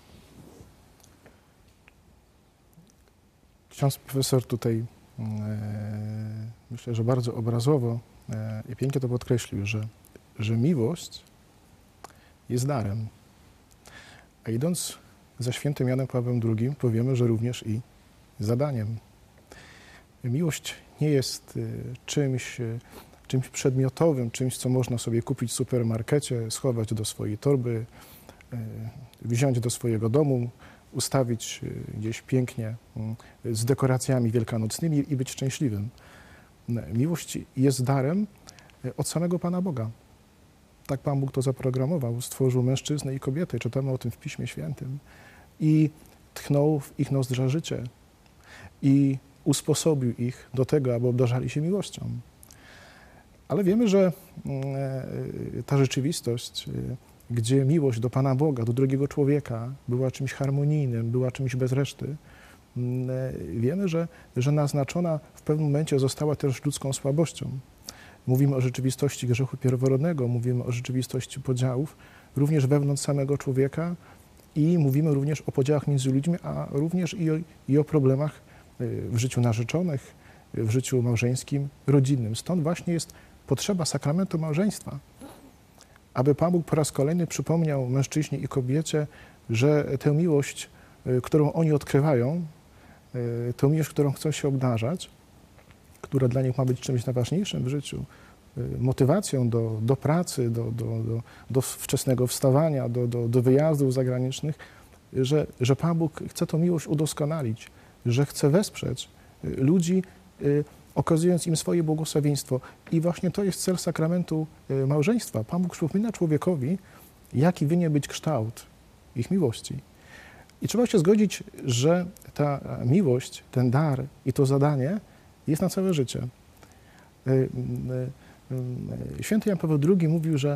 Speaker 2: Ksiądz profesor tutaj e, myślę, że bardzo obrazowo e, i pięknie to podkreślił, że, że miłość jest darem. A idąc za świętym Janem Pawłem drugim, powiemy, że również i zadaniem. Miłość nie jest e, czymś, e, czymś przedmiotowym, czymś, co można sobie kupić w supermarkecie, schować do swojej torby, wziąć do swojego domu, ustawić gdzieś pięknie z dekoracjami wielkanocnymi i być szczęśliwym. Miłość jest darem od samego Pana Boga. Tak Pan Bóg to zaprogramował. Stworzył mężczyznę i kobietę. Czytamy o tym w Piśmie Świętym. I tchnął w ich nozdrza życie. I usposobił ich do tego, aby obdarzali się miłością. Ale wiemy, że ta rzeczywistość, gdzie miłość do Pana Boga, do drugiego człowieka była czymś harmonijnym, była czymś bez reszty, wiemy, że, że naznaczona w pewnym momencie została też ludzką słabością. Mówimy o rzeczywistości grzechu pierworodnego, mówimy o rzeczywistości podziałów, również wewnątrz samego człowieka i mówimy również o podziałach między ludźmi, a również i o, i o problemach w życiu narzeczonych, w życiu małżeńskim, rodzinnym. Stąd właśnie jest potrzeba sakramentu małżeństwa, aby Pan Bóg po raz kolejny przypomniał mężczyźnie i kobiecie, że tę miłość, którą oni odkrywają, tę miłość, którą chcą się obdarzać, która dla nich ma być czymś najważniejszym w życiu, motywacją do, do pracy, do, do, do, do wczesnego wstawania, do, do, do wyjazdów zagranicznych, że, że Pan Bóg chce tę miłość udoskonalić, że chce wesprzeć ludzi, okazując im swoje błogosławieństwo. I właśnie to jest cel sakramentu małżeństwa. Pan Bóg przypomina człowiekowi, jaki winien być kształt ich miłości. I trzeba się zgodzić, że ta miłość, ten dar i to zadanie jest na całe życie. Święty Jan Paweł drugi mówił, że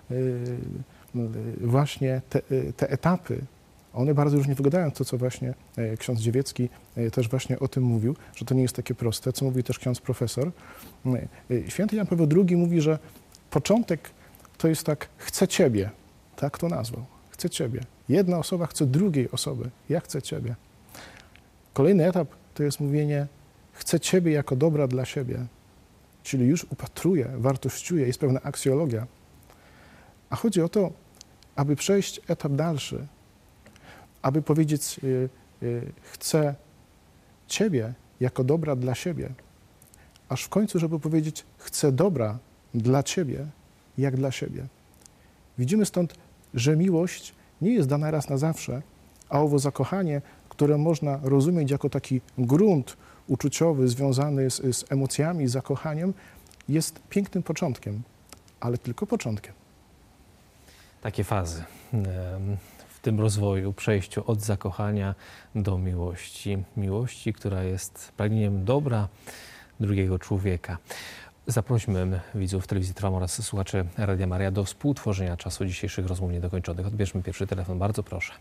Speaker 2: właśnie te, te etapy, one bardzo różnie wyglądają, to co właśnie ksiądz Dziewiecki też właśnie o tym mówił, że to nie jest takie proste, co mówi też ksiądz profesor. Święty Jan Paweł drugi mówi, że początek to jest tak, chcę Ciebie, tak to nazwał, chcę Ciebie. Jedna osoba chce drugiej osoby, ja chcę Ciebie. Kolejny etap to jest mówienie, chcę Ciebie jako dobra dla siebie, czyli już upatruję, wartościuję, jest pewna aksjologia. A chodzi o to, aby przejść etap dalszy, aby powiedzieć, y, y, chcę Ciebie jako dobra dla siebie, aż w końcu, żeby powiedzieć, chcę dobra dla Ciebie, jak dla siebie. Widzimy stąd, że miłość nie jest dana raz na zawsze, a owo zakochanie, które można rozumieć jako taki grunt uczuciowy związany z, z emocjami, z zakochaniem, jest pięknym początkiem, ale tylko początkiem.
Speaker 1: Takie fazy w tym rozwoju, przejściu od zakochania do miłości. Miłości, która jest pragnieniem dobra drugiego człowieka. Zaprośmy widzów Telewizji Trwam oraz słuchaczy Radia Maryja do współtworzenia czasu dzisiejszych rozmów niedokończonych. Odbierzmy pierwszy telefon. Bardzo proszę.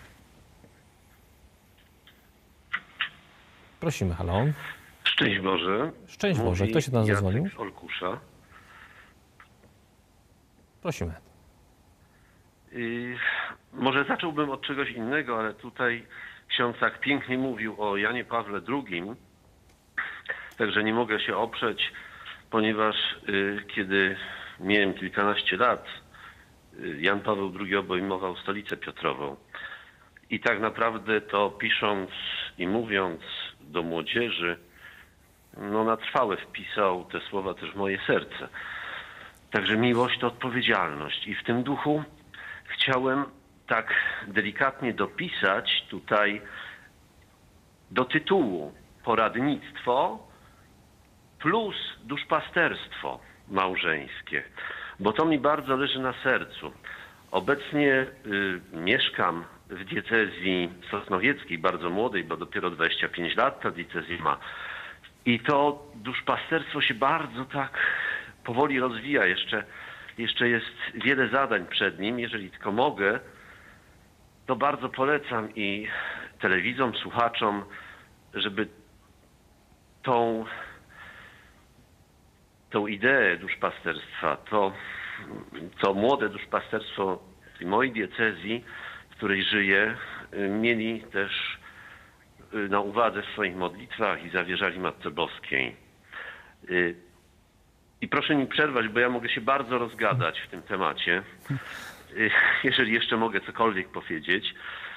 Speaker 1: Prosimy, halo.
Speaker 4: Szczęść Boże.
Speaker 1: Szczęść Boże. Kto się do nas zadzwonił?
Speaker 4: Z Olkusza.
Speaker 1: Prosimy.
Speaker 4: Yy, może zacząłbym od czegoś innego, ale tutaj ksiądz tak pięknie mówił o Janie Pawle drugim, także nie mogę się oprzeć, ponieważ yy, kiedy miałem kilkanaście lat, yy, Jan Paweł drugi obejmował stolicę Piotrową. I tak naprawdę to pisząc i mówiąc do młodzieży, no na trwałe wpisał te słowa też w moje serce. Także miłość to odpowiedzialność. I w tym duchu chciałem tak delikatnie dopisać tutaj do tytułu poradnictwo plus duszpasterstwo małżeńskie, bo to mi bardzo leży na sercu. Obecnie y, mieszkam w diecezji sosnowieckiej, bardzo młodej, bo dopiero dwadzieścia pięć lat ta diecezja ma. I to duszpasterstwo się bardzo tak powoli rozwija. Jeszcze, jeszcze jest wiele zadań przed nim. Jeżeli tylko mogę, to bardzo polecam i telewidzom, słuchaczom, żeby tą, tą ideę duszpasterstwa, to, to młode duszpasterstwo w mojej diecezji, w której żyję, mieli też na uwadze w swoich modlitwach i zawierzali Matce Boskiej. I proszę mi przerwać, bo ja mogę się bardzo rozgadać w tym temacie, jeżeli jeszcze mogę cokolwiek powiedzieć.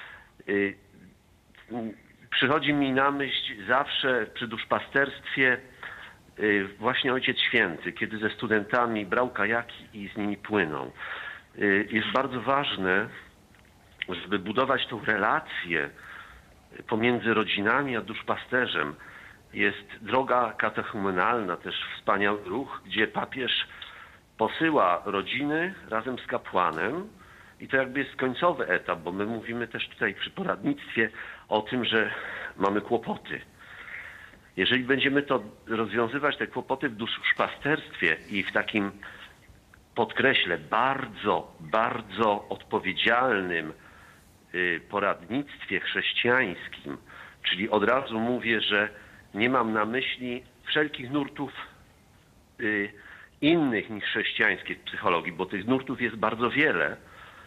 Speaker 4: Przychodzi mi na myśl zawsze przy duszpasterstwie właśnie Ojciec Święty, kiedy ze studentami brał kajaki i z nimi płynął. Jest bardzo ważne, żeby budować tą relację pomiędzy rodzinami a duszpasterzem. Jest droga katechumenalna, też wspaniały ruch, gdzie papież posyła rodziny razem z kapłanem i to jakby jest końcowy etap, bo my mówimy też tutaj przy poradnictwie o tym, że mamy kłopoty. Jeżeli będziemy to rozwiązywać, te kłopoty w duszpasterstwie i w takim, podkreślę, bardzo, bardzo odpowiedzialnym poradnictwie chrześcijańskim, Czyli od razu mówię, że nie mam na myśli wszelkich nurtów y, innych niż chrześcijańskie psychologii, bo tych nurtów jest bardzo wiele.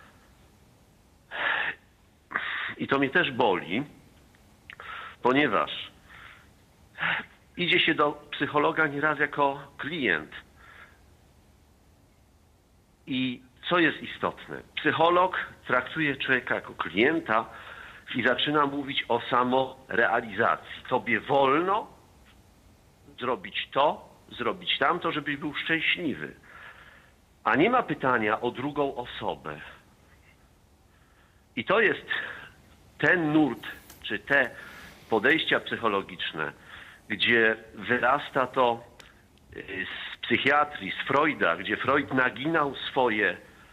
Speaker 4: I to mnie też boli, ponieważ idzie się do psychologa nieraz jako klient. I co jest istotne? Psycholog traktuje człowieka jako klienta i zaczyna mówić o samorealizacji. Tobie wolno zrobić to, zrobić tamto, żebyś był szczęśliwy. A nie ma pytania o drugą osobę. I to jest ten nurt, czy te podejścia psychologiczne, gdzie wyrasta to z psychiatrii, z Freuda, gdzie Freud naginał swoje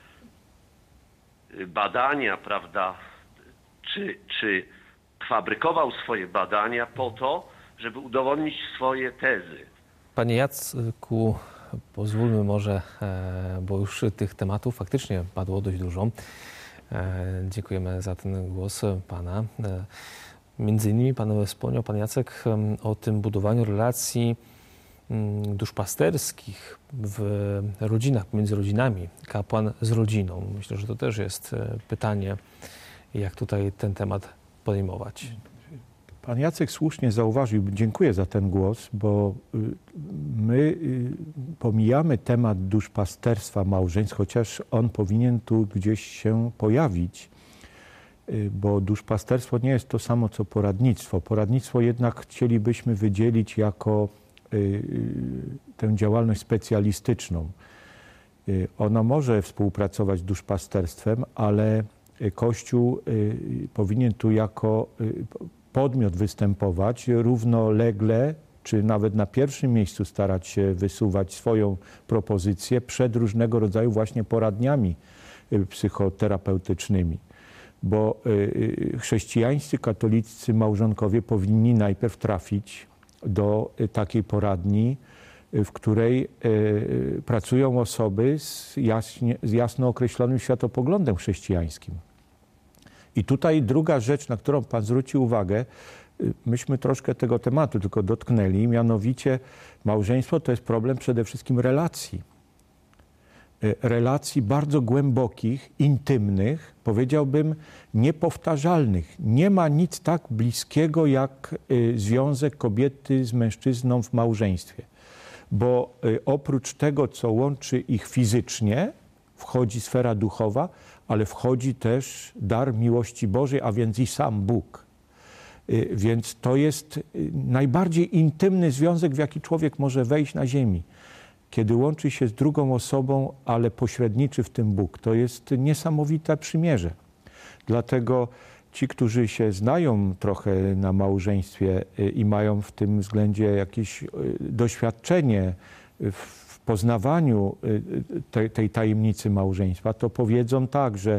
Speaker 4: badania, prawda, czy, czy fabrykował swoje badania po to, żeby udowodnić swoje tezy.
Speaker 1: Panie Jacku, pozwólmy może, bo już tych tematów faktycznie padło dość dużo. Dziękujemy za ten głos pana. Między innymi pan wspomniał, pan Jacek, o tym budowaniu relacji duszpasterskich w rodzinach, pomiędzy rodzinami, kapłan z rodziną. Myślę, że to też jest pytanie, jak tutaj ten temat podejmować.
Speaker 3: Pan Jacek słusznie zauważył, dziękuję za ten głos, bo my pomijamy temat duszpasterstwa małżeństw, chociaż on powinien tu gdzieś się pojawić, bo duszpasterstwo nie jest to samo co poradnictwo. Poradnictwo jednak chcielibyśmy wydzielić jako tę działalność specjalistyczną. Ona może współpracować z duszpasterstwem, ale Kościół powinien tu jako podmiot występować równolegle, czy nawet na pierwszym miejscu starać się wysuwać swoją propozycję przed różnego rodzaju właśnie poradniami psychoterapeutycznymi. Bo chrześcijańscy, katoliccy małżonkowie powinni najpierw trafić do takiej poradni, w której pracują osoby z, jaśnie, z jasno określonym światopoglądem chrześcijańskim. I tutaj druga rzecz, na którą pan zwrócił uwagę, myśmy troszkę tego tematu tylko dotknęli, mianowicie małżeństwo to jest problem przede wszystkim relacji. Relacji bardzo głębokich, intymnych, powiedziałbym niepowtarzalnych. Nie ma nic tak bliskiego jak związek kobiety z mężczyzną w małżeństwie. Bo oprócz tego, co łączy ich fizycznie, wchodzi sfera duchowa, ale wchodzi też dar miłości Bożej, a więc i sam Bóg. Więc to jest najbardziej intymny związek, w jaki człowiek może wejść na ziemi. Kiedy łączy się z drugą osobą, ale pośredniczy w tym Bóg. To jest niesamowite przymierze. Dlatego ci, którzy się znają trochę na małżeństwie i mają w tym względzie jakieś doświadczenie w poznawaniu tej, tej tajemnicy małżeństwa, to powiedzą tak, że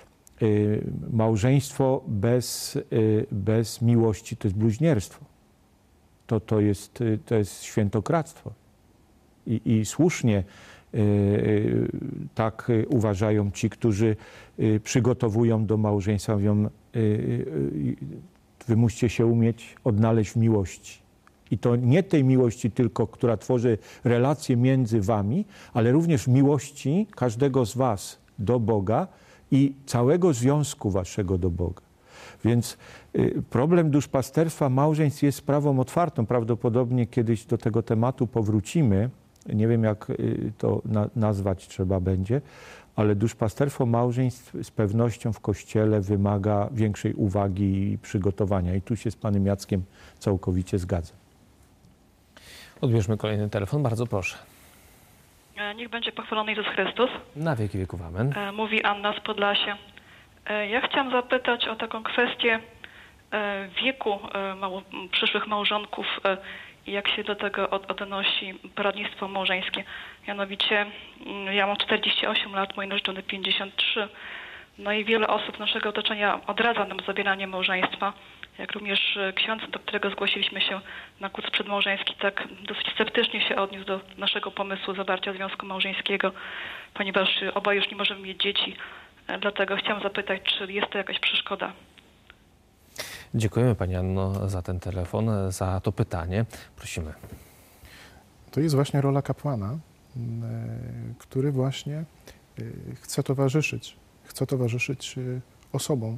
Speaker 3: małżeństwo bez, bez miłości to jest bluźnierstwo. To, to, jest, to jest świętokradztwo. I, i słusznie y, tak uważają ci, którzy y, przygotowują do małżeństwa. Mówią, y, y, wy musicie się umieć odnaleźć w miłości. I to nie tej miłości tylko, która tworzy relacje między wami, ale również w miłości każdego z was do Boga i całego związku waszego do Boga. Więc y, problem duszpasterstwa małżeństw jest sprawą otwartą. Prawdopodobnie kiedyś do tego tematu powrócimy. Nie wiem, jak to na, nazwać trzeba będzie, ale duszpasterstwo małżeństw z pewnością w Kościele wymaga większej uwagi i przygotowania. I tu się z panem Jackiem całkowicie zgadzam.
Speaker 1: Odbierzmy kolejny telefon. Bardzo proszę.
Speaker 5: Niech będzie pochwalony Jezus Chrystus.
Speaker 1: Na wieki wieków amen.
Speaker 5: Mówi Anna z Podlasia. Ja chciałam zapytać o taką kwestię wieku mał przyszłych małżonków i jak się do tego od odnosi poradnictwo małżeńskie. Mianowicie ja mam czterdzieści osiem lat, mój narzeczony pięćdziesiąt trzy. No i wiele osób z naszego otoczenia odradza nam zawieranie małżeństwa. Jak również ksiądz, do którego zgłosiliśmy się na kurs przedmałżeński, tak dosyć sceptycznie się odniósł do naszego pomysłu zawarcia związku małżeńskiego, ponieważ obaj już nie możemy mieć dzieci. Dlatego chciałam zapytać, czy jest to jakaś przeszkoda?
Speaker 1: Dziękujemy Pani Anno za ten telefon, za to pytanie. Prosimy.
Speaker 2: To jest właśnie rola kapłana, który właśnie chce towarzyszyć, chce towarzyszyć osobom.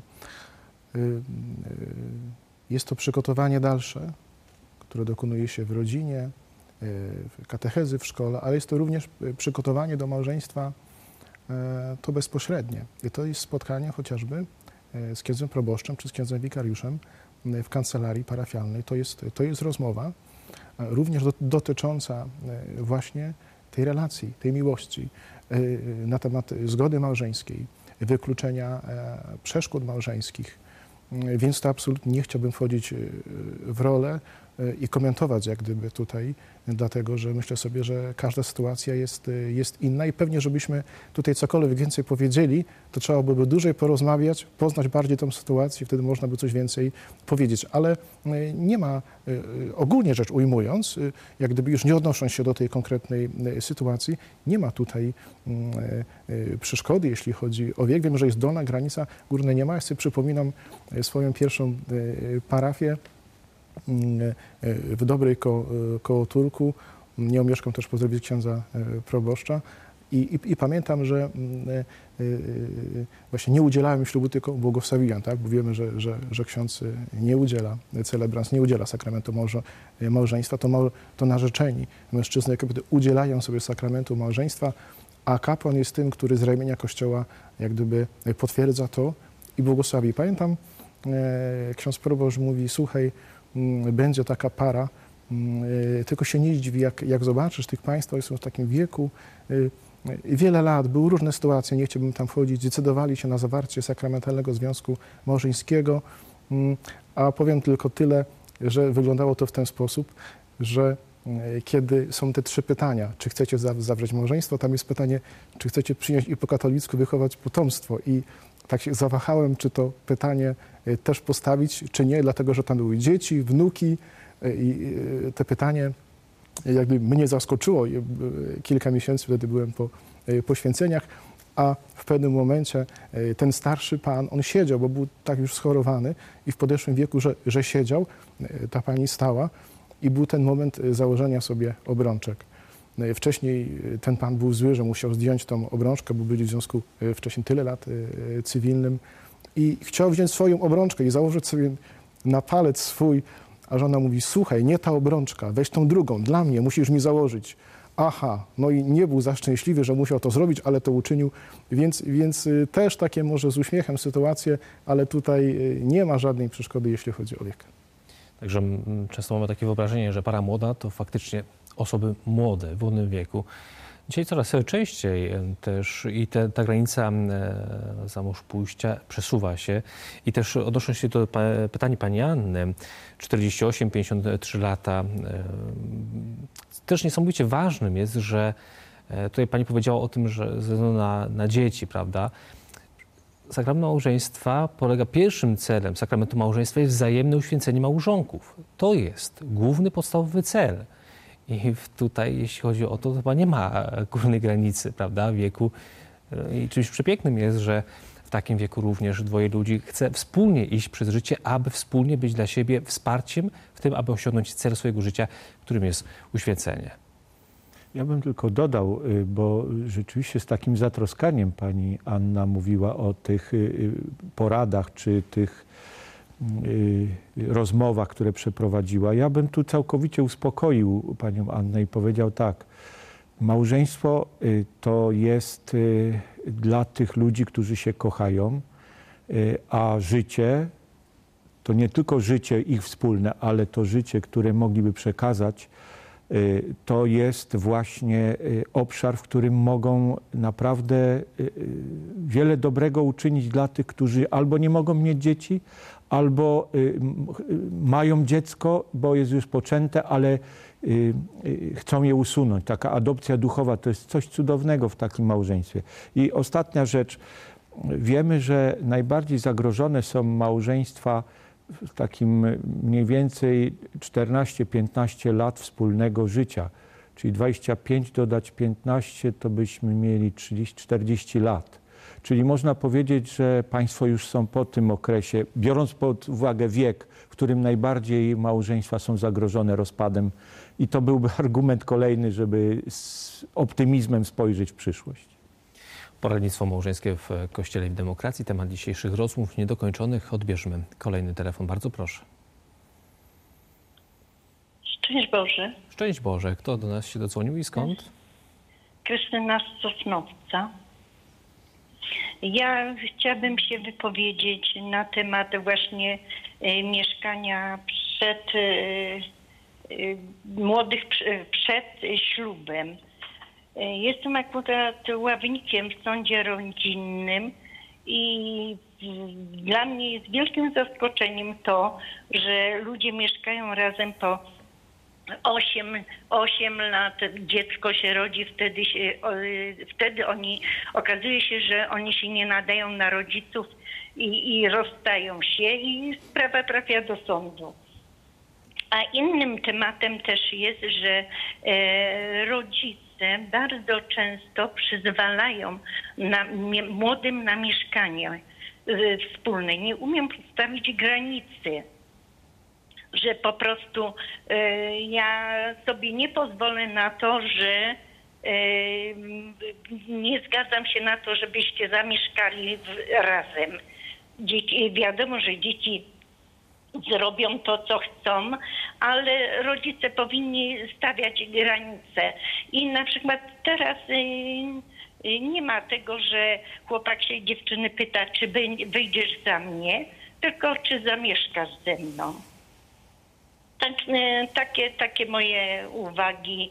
Speaker 2: Jest to przygotowanie dalsze, które dokonuje się w rodzinie, katechezy w szkole, ale jest to również przygotowanie do małżeństwa to bezpośrednie. I to jest spotkanie chociażby z księdzem proboszczem czy z księdzem wikariuszem w kancelarii parafialnej. To jest, to jest rozmowa również do, dotycząca właśnie tej relacji, tej miłości, na temat zgody małżeńskiej, wykluczenia przeszkód małżeńskich. Więc to absolutnie nie chciałbym wchodzić w rolę i komentować jak gdyby tutaj, dlatego że myślę sobie, że każda sytuacja jest, jest inna i pewnie, żebyśmy tutaj cokolwiek więcej powiedzieli, to trzeba byłoby dłużej porozmawiać, poznać bardziej tą sytuację, wtedy można by coś więcej powiedzieć, ale nie ma, ogólnie rzecz ujmując, jak gdyby już nie odnosząc się do tej konkretnej sytuacji, nie ma tutaj przeszkody, jeśli chodzi o wiek. Wiem, że jest dolna granica, górnej nie ma. Ja sobie przypominam swoją pierwszą parafię w Dobrej ko, koło Turku. Nie omieszkam też pozdrowić księdza proboszcza. I, i, I pamiętam, że właśnie nie udzielałem ślubu, tylko błogosławiłem, tak? Bo wiemy, że, że, że ksiądz nie udziela, celebrans nie udziela sakramentu małże, małżeństwa, to, mał, to narzeczeni mężczyzny i kobiety udzielają sobie sakramentu małżeństwa, a kapłan jest tym, który z ramienia Kościoła jak gdyby potwierdza to i błogosławi. Pamiętam, ksiądz proboszcz mówi, słuchaj, będzie taka para, tylko się nie zdziwi, jak, jak zobaczysz tych państwa, są w takim wieku, wiele lat, były różne sytuacje, nie chciałbym tam wchodzić, decydowali się na zawarcie sakramentalnego związku małżeńskiego, a powiem tylko tyle, że wyglądało to w ten sposób, że kiedy są te trzy pytania, czy chcecie zawrzeć małżeństwo, tam jest pytanie, czy chcecie przyjąć i po katolicku wychować potomstwo i tak się zawahałem, czy to pytanie też postawić, czy nie, dlatego że tam były dzieci, wnuki i te pytanie jakby mnie zaskoczyło. Kilka miesięcy wtedy byłem po poświęceniach, a w pewnym momencie ten starszy pan, on siedział, bo był tak już schorowany i w podeszłym wieku, że, że siedział, ta pani stała i był ten moment założenia sobie obrączek. Wcześniej ten pan był zły, że musiał zdjąć tą obrączkę, bo byli w związku wcześniej tyle lat cywilnym i chciał wziąć swoją obrączkę i założyć sobie na palec swój, a żona mówi, słuchaj, nie ta obrączka, weź tą drugą, dla mnie, musisz mi założyć. Aha, no i nie był za szczęśliwy, że musiał to zrobić, ale to uczynił, więc, więc też takie może z uśmiechem sytuacje, ale tutaj nie ma żadnej przeszkody, jeśli chodzi o wiek.
Speaker 1: Także często mamy takie wyobrażenie, że para młoda to faktycznie osoby młode, w młodym wieku. Dzisiaj coraz częściej też i te, ta granica za mąż pójścia przesuwa się i też odnosząc się do pytania pani Anny, czterdzieści osiem pięćdziesiąt trzy lata, też niesamowicie ważnym jest, że tutaj pani powiedziała o tym, że ze względu na, na dzieci, prawda, sakrament małżeństwa polega, pierwszym celem sakramentu małżeństwa jest wzajemne uświęcenie małżonków. To jest główny, podstawowy cel. I tutaj, jeśli chodzi o to, to chyba nie ma górnej granicy, prawda, wieku. I czymś przepięknym jest, że w takim wieku również dwoje ludzi chce wspólnie iść przez życie, aby wspólnie być dla siebie wsparciem w tym, aby osiągnąć cel swojego życia, którym jest uświęcenie.
Speaker 3: Ja bym tylko dodał, bo rzeczywiście z takim zatroskaniem pani Anna mówiła o tych poradach czy tych rozmowach, które przeprowadziła. Ja bym tu całkowicie uspokoił panią Annę i powiedział tak, małżeństwo to jest dla tych ludzi, którzy się kochają, a życie to nie tylko życie ich wspólne, ale to życie, które mogliby przekazać, to jest właśnie obszar, w którym mogą naprawdę wiele dobrego uczynić dla tych, którzy albo nie mogą mieć dzieci, albo mają dziecko, bo jest już poczęte, ale chcą je usunąć. Taka adopcja duchowa to jest coś cudownego w takim małżeństwie. I ostatnia rzecz. Wiemy, że najbardziej zagrożone są małżeństwa w takim mniej więcej czternaście piętnaście lat wspólnego życia. Czyli dwadzieścia pięć dodać piętnaście, to byśmy mieli trzydzieści czterdzieści lat. Czyli można powiedzieć, że państwo już są po tym okresie, biorąc pod uwagę wiek, w którym najbardziej małżeństwa są zagrożone rozpadem. I to byłby argument kolejny, żeby z optymizmem spojrzeć w przyszłość.
Speaker 1: Poradnictwo małżeńskie w Kościele i w demokracji. Temat dzisiejszych rozmów niedokończonych. Odbierzmy kolejny telefon. Bardzo proszę.
Speaker 6: Szczęść Boże.
Speaker 1: Szczęść Boże. Kto do nas się dodzwonił i skąd?
Speaker 6: Krystyna z Sosnowca. Ja chciałabym się wypowiedzieć na temat właśnie y, mieszkania przed y, y, młodych przed ślubem. Y, jestem akurat ławnikiem w sądzie rodzinnym i y, dla mnie jest wielkim zaskoczeniem to, że ludzie mieszkają razem po osiem lat, dziecko się rodzi, wtedy, się, wtedy oni, okazuje się, że oni się nie nadają na rodziców i, i rozstają się i sprawa trafia do sądu. A innym tematem też jest, że e, rodzice bardzo często przyzwalają na, mie, młodym na mieszkanie e, wspólne. Nie umiem postawić granicy. Że po prostu y, ja sobie nie pozwolę na to, że y, nie zgadzam się na to, żebyście zamieszkali w, razem. Dzieci, wiadomo, że dzieci zrobią to, co chcą, ale rodzice powinni stawiać granice. I na przykład teraz y, y, nie ma tego, że chłopak się dziewczyny pyta, czy wyjdziesz za mnie, tylko czy zamieszkasz ze mną. Tak, takie, takie moje uwagi.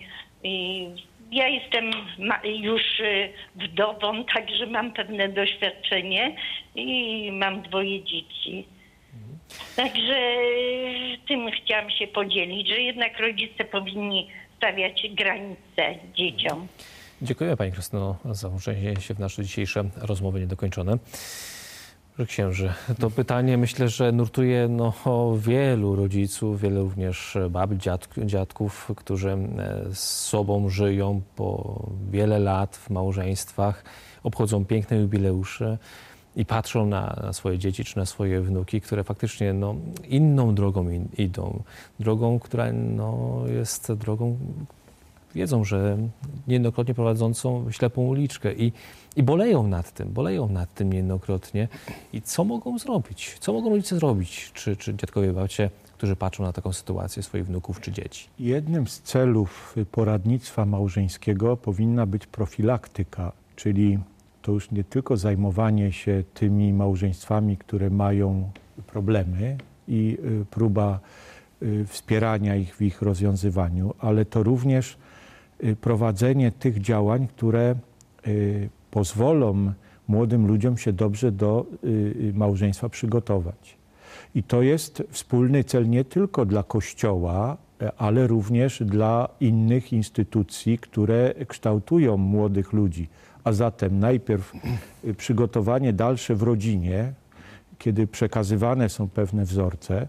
Speaker 6: Ja jestem już wdową, także mam pewne doświadczenie i mam dwoje dzieci. Także tym chciałam się podzielić, że jednak rodzice powinni stawiać granice dzieciom.
Speaker 1: Dziękuję Pani Krystyno za włączenie się w nasze dzisiejsze rozmowy niedokończone. Księży, to pytanie myślę, że nurtuje no, wielu rodziców, wielu również babci, dziadków, którzy z sobą żyją po wiele lat w małżeństwach, obchodzą piękne jubileusze i patrzą na, na swoje dzieci czy na swoje wnuki, które faktycznie no, inną drogą in, idą. Drogą, która no, jest drogą, wiedzą, że niejednokrotnie prowadzącą ślepą uliczkę i, i boleją nad tym, boleją nad tym niejednokrotnie. I co mogą zrobić? Co mogą rodzice zrobić? Czy, czy dziadkowie, babcie, którzy patrzą na taką sytuację swoich wnuków czy dzieci?
Speaker 3: Jednym z celów poradnictwa małżeńskiego powinna być profilaktyka, czyli to już nie tylko zajmowanie się tymi małżeństwami, które mają problemy i próba wspierania ich w ich rozwiązywaniu, ale to również prowadzenie tych działań, które pozwolą młodym ludziom się dobrze do małżeństwa przygotować. I to jest wspólny cel nie tylko dla Kościoła, ale również dla innych instytucji, które kształtują młodych ludzi. A zatem najpierw przygotowanie dalsze w rodzinie, kiedy przekazywane są pewne wzorce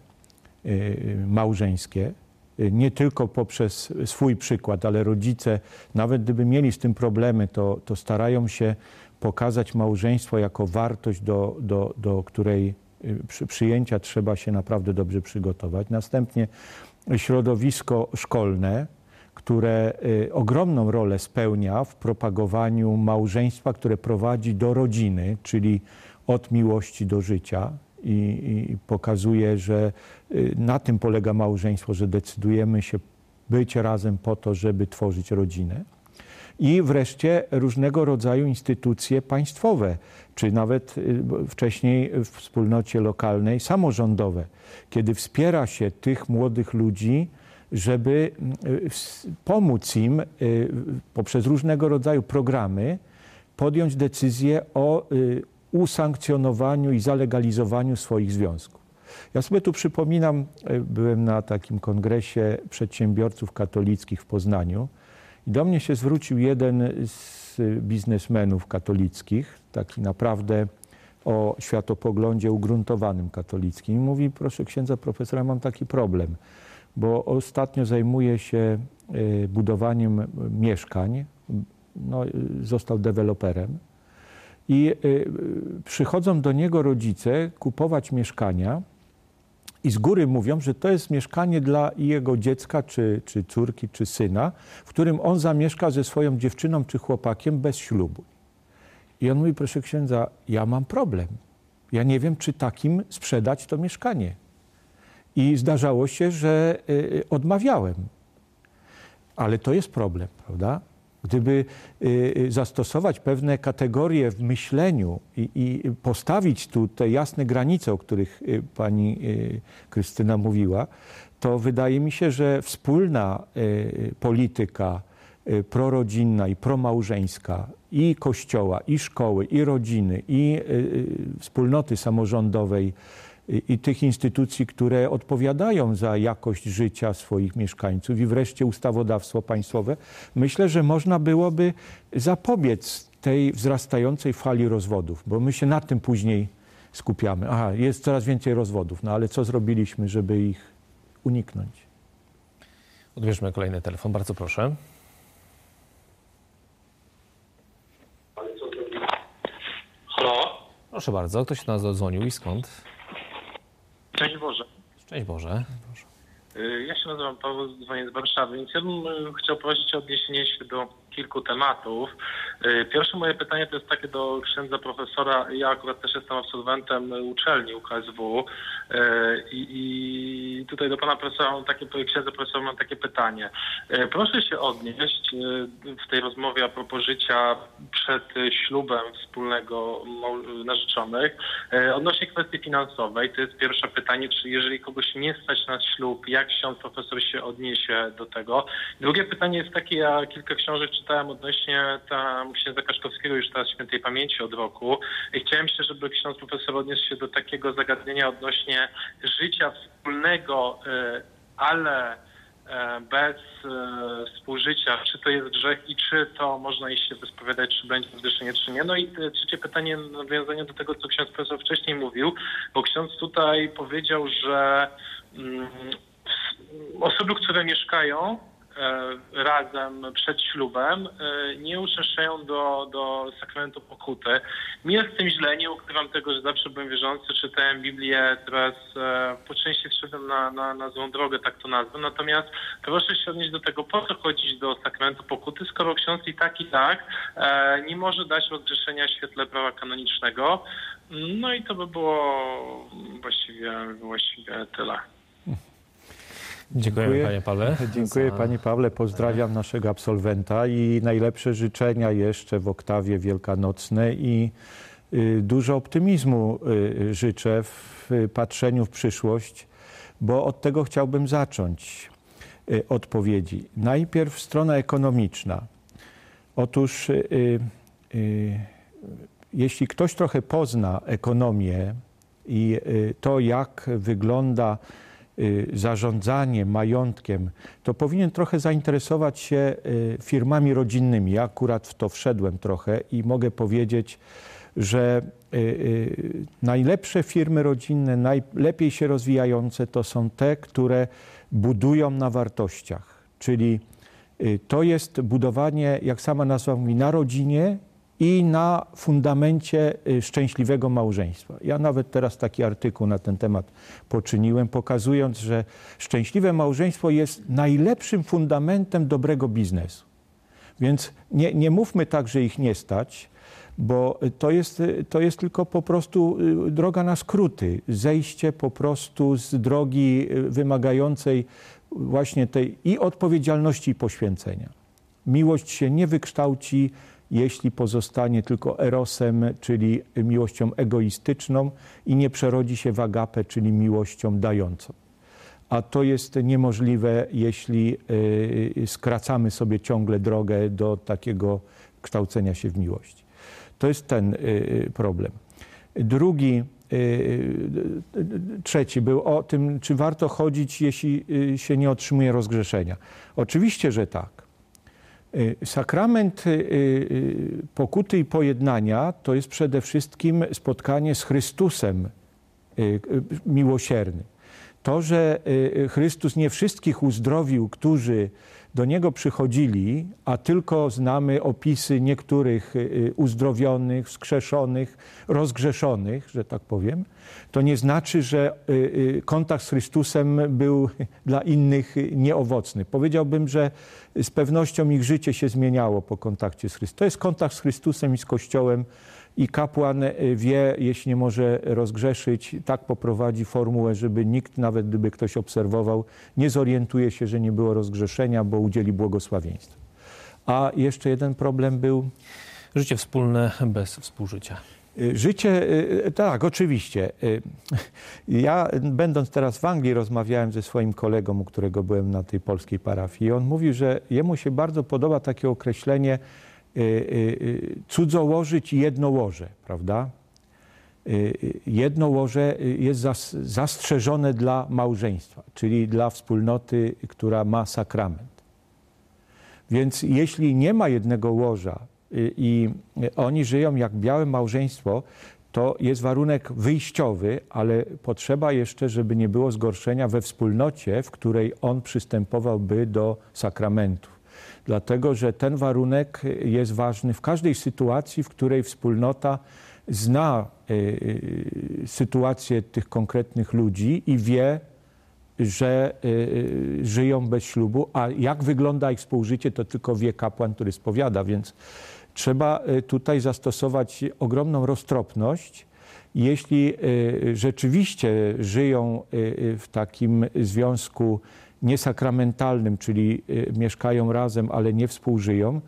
Speaker 3: małżeńskie, nie tylko poprzez swój przykład, ale rodzice, nawet gdyby mieli z tym problemy, to, to starają się pokazać małżeństwo jako wartość, do, do, do której przy, przyjęcia trzeba się naprawdę dobrze przygotować. Następnie środowisko szkolne, które ogromną rolę spełnia w propagowaniu małżeństwa, które prowadzi do rodziny, czyli od miłości do życia. I, i pokazuje, że na tym polega małżeństwo, że decydujemy się być razem po to, żeby tworzyć rodzinę. I wreszcie różnego rodzaju instytucje państwowe, czy nawet wcześniej w wspólnocie lokalnej samorządowe, kiedy wspiera się tych młodych ludzi, żeby pomóc im poprzez różnego rodzaju programy podjąć decyzję o usankcjonowaniu i zalegalizowaniu swoich związków. Ja sobie tu przypominam, byłem na takim kongresie przedsiębiorców katolickich w Poznaniu i do mnie się zwrócił jeden z biznesmenów katolickich, taki naprawdę o światopoglądzie ugruntowanym katolickim. I mówi: proszę księdza profesora, mam taki problem, bo ostatnio zajmuję się budowaniem mieszkań, no, został deweloperem. I przychodzą do niego rodzice kupować mieszkania i z góry mówią, że to jest mieszkanie dla jego dziecka, czy, czy córki, czy syna, w którym on zamieszka ze swoją dziewczyną czy chłopakiem bez ślubu. I on mówi, proszę księdza, ja mam problem. Ja nie wiem, czy takim sprzedać to mieszkanie. I zdarzało się, że y, odmawiałem. Ale to jest problem, prawda? Gdyby y, zastosować pewne kategorie w myśleniu i, i postawić tu te jasne granice, o których y, pani y, Krystyna mówiła, to wydaje mi się, że wspólna y, polityka y, prorodzinna i promałżeńska i kościoła, i szkoły, i rodziny, i y, y, wspólnoty samorządowej, i tych instytucji, które odpowiadają za jakość życia swoich mieszkańców i wreszcie ustawodawstwo państwowe, myślę, że można byłoby zapobiec tej wzrastającej fali rozwodów, bo my się na tym później skupiamy. Aha, jest coraz więcej rozwodów, no ale co zrobiliśmy, żeby ich uniknąć?
Speaker 1: Odbierzmy kolejny telefon, bardzo proszę.
Speaker 7: Halo?
Speaker 1: Proszę bardzo, ktoś do nas zadzwonił i skąd?
Speaker 7: Cześć Boże.
Speaker 1: Cześć Boże.
Speaker 7: Ja się nazywam Paweł, dzwonię z Warszawy, więc ja bym chciał prosić o odniesienie się do kilku tematów. Pierwsze moje pytanie to jest takie do księdza profesora. Ja akurat też jestem absolwentem uczelni U K S W i, i tutaj do pana profesora mam takie, księdza profesora mam takie pytanie. Proszę się odnieść w tej rozmowie a propos życia przed ślubem wspólnego narzeczonych odnośnie kwestii finansowej. To jest pierwsze pytanie, czy jeżeli kogoś nie stać na ślub, jak ksiądz profesor się odniesie do tego. Drugie pytanie jest takie, ja kilka książek czytałem odnośnie tam księdza Kaszkowskiego, już teraz świętej pamięci od roku. I chciałem się, żeby ksiądz profesor odniósł się do takiego zagadnienia odnośnie życia wspólnego, ale bez współżycia. Czy to jest grzech i czy to można iść się wyspowiadać, czy będzie zgrzeszenie, czy nie. No i trzecie pytanie w nawiązaniu do tego, co ksiądz profesor wcześniej mówił, bo ksiądz tutaj powiedział, że mm, osoby, które mieszkają razem przed ślubem nie uczęszczają do, do sakramentu pokuty. Mi jest z tym źle, nie ukrywam tego, że zawsze byłem wierzący, czytałem Biblię, teraz po części wszedłem na, na, na złą drogę, tak to nazwę. Natomiast proszę się odnieść do tego, po co chodzić do sakramentu pokuty, skoro ksiądz i tak i tak nie może dać rozgrzeszenia w świetle prawa kanonicznego. No i to by było właściwie, właściwie tyle.
Speaker 1: Dziękuję, Dziękuję panie Pawle.
Speaker 3: Dziękuję
Speaker 1: za...
Speaker 3: panie Pawle, pozdrawiam naszego absolwenta i najlepsze życzenia jeszcze w oktawie wielkanocnej i y, dużo optymizmu y, życzę w y, patrzeniu w przyszłość, bo od tego chciałbym zacząć y, odpowiedzi. Najpierw strona ekonomiczna. Otóż y, y, jeśli ktoś trochę pozna ekonomię i y, to, jak wygląda zarządzanie majątkiem, to powinien trochę zainteresować się firmami rodzinnymi. Ja akurat w to wszedłem trochę i mogę powiedzieć, że najlepsze firmy rodzinne, najlepiej się rozwijające to są te, które budują na wartościach. Czyli to jest budowanie, jak sama nazwa mówi, na rodzinie i na fundamencie szczęśliwego małżeństwa. Ja nawet teraz taki artykuł na ten temat poczyniłem, pokazując, że szczęśliwe małżeństwo jest najlepszym fundamentem dobrego biznesu. Więc nie, nie mówmy tak, że ich nie stać, bo to jest, to jest tylko po prostu droga na skróty. Zejście po prostu z drogi wymagającej właśnie tej i odpowiedzialności, i poświęcenia. Miłość się nie wykształci, jeśli pozostanie tylko erosem, czyli miłością egoistyczną i nie przerodzi się w agapę, czyli miłością dającą. A to jest niemożliwe, jeśli skracamy sobie ciągle drogę do takiego kształcenia się w miłości. To jest ten problem. Drugi, trzeci był o tym, czy warto chodzić, jeśli się nie otrzymuje rozgrzeszenia. Oczywiście, że tak. Sakrament pokuty i pojednania to jest przede wszystkim spotkanie z Chrystusem miłosiernym. To, że Chrystus nie wszystkich uzdrowił, którzy do niego przychodzili, a tylko znamy opisy niektórych uzdrowionych, wskrzeszonych, rozgrzeszonych, że tak powiem, to nie znaczy, że kontakt z Chrystusem był dla innych nieowocny. Powiedziałbym, że z pewnością ich życie się zmieniało po kontakcie z Chrystusem. To jest kontakt z Chrystusem i z Kościołem i kapłan wie, jeśli nie może rozgrzeszyć, tak poprowadzi formułę, żeby nikt, nawet gdyby ktoś obserwował, nie zorientuje się, że nie było rozgrzeszenia, bo udzieli błogosławieństwa. A jeszcze jeden problem był...
Speaker 1: Życie wspólne bez współżycia.
Speaker 3: Życie, tak, oczywiście. Ja, będąc teraz w Anglii, rozmawiałem ze swoim kolegą, u którego byłem na tej polskiej parafii. I on mówił, że jemu się bardzo podoba takie określenie cudzołożyć i jednołoże, prawda? Jedno łoże jest zastrzeżone dla małżeństwa, czyli dla wspólnoty, która ma sakrament. Więc jeśli nie ma jednego łoża i oni żyją jak białe małżeństwo, to jest warunek wyjściowy, ale potrzeba jeszcze, żeby nie było zgorszenia we wspólnocie, w której on przystępowałby do sakramentów. Dlatego, że ten warunek jest ważny w każdej sytuacji, w której wspólnota zna y, sytuację tych konkretnych ludzi i wie, że y, żyją bez ślubu, a jak wygląda ich współżycie, to tylko wie kapłan, który spowiada, więc trzeba tutaj zastosować ogromną roztropność. Jeśli y, rzeczywiście żyją y, w takim związku niesakramentalnym, czyli mieszkają razem, ale nie współżyją,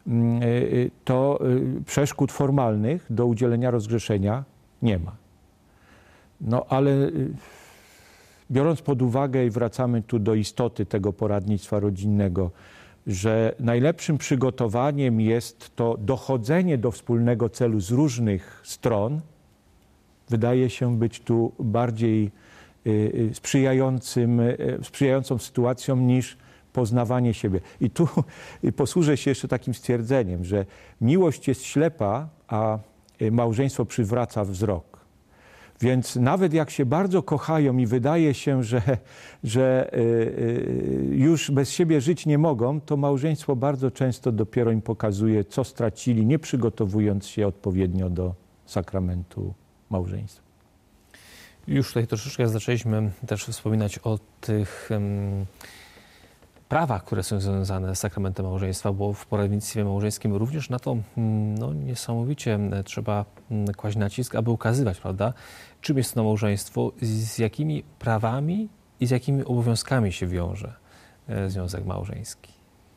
Speaker 3: to przeszkód formalnych do udzielenia rozgrzeszenia nie ma. No ale biorąc pod uwagę i wracamy tu do istoty tego poradnictwa rodzinnego, że najlepszym przygotowaniem jest to dochodzenie do wspólnego celu z różnych stron, wydaje się być tu bardziej sprzyjającym, sprzyjającą sytuacją niż poznawanie siebie. I tu posłużę się jeszcze takim stwierdzeniem, że miłość jest ślepa, a małżeństwo przywraca wzrok. Więc nawet jak się bardzo kochają i wydaje się, że, że już bez siebie żyć nie mogą, to małżeństwo bardzo często dopiero im pokazuje, co stracili, nie przygotowując się odpowiednio do sakramentu małżeństwa.
Speaker 1: Już tutaj troszeczkę zaczęliśmy też wspominać o tych um, prawach, które są związane z sakramentem małżeństwa, bo w poradnictwie małżeńskim również na to no, niesamowicie trzeba kłaść nacisk, aby ukazywać, prawda, czym jest to małżeństwo, z jakimi prawami i z jakimi obowiązkami się wiąże związek małżeński.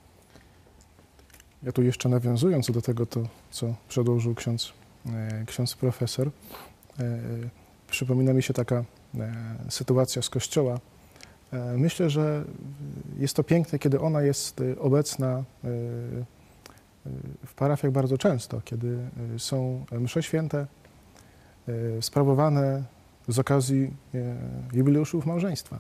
Speaker 2: Ja tu jeszcze nawiązując do tego, to, co przedłożył ksiądz, ksiądz profesor, przypomina mi się taka sytuacja z Kościoła. Myślę, że jest to piękne, kiedy ona jest obecna w parafiach bardzo często, kiedy są msze święte sprawowane z okazji jubileuszów małżeństwa.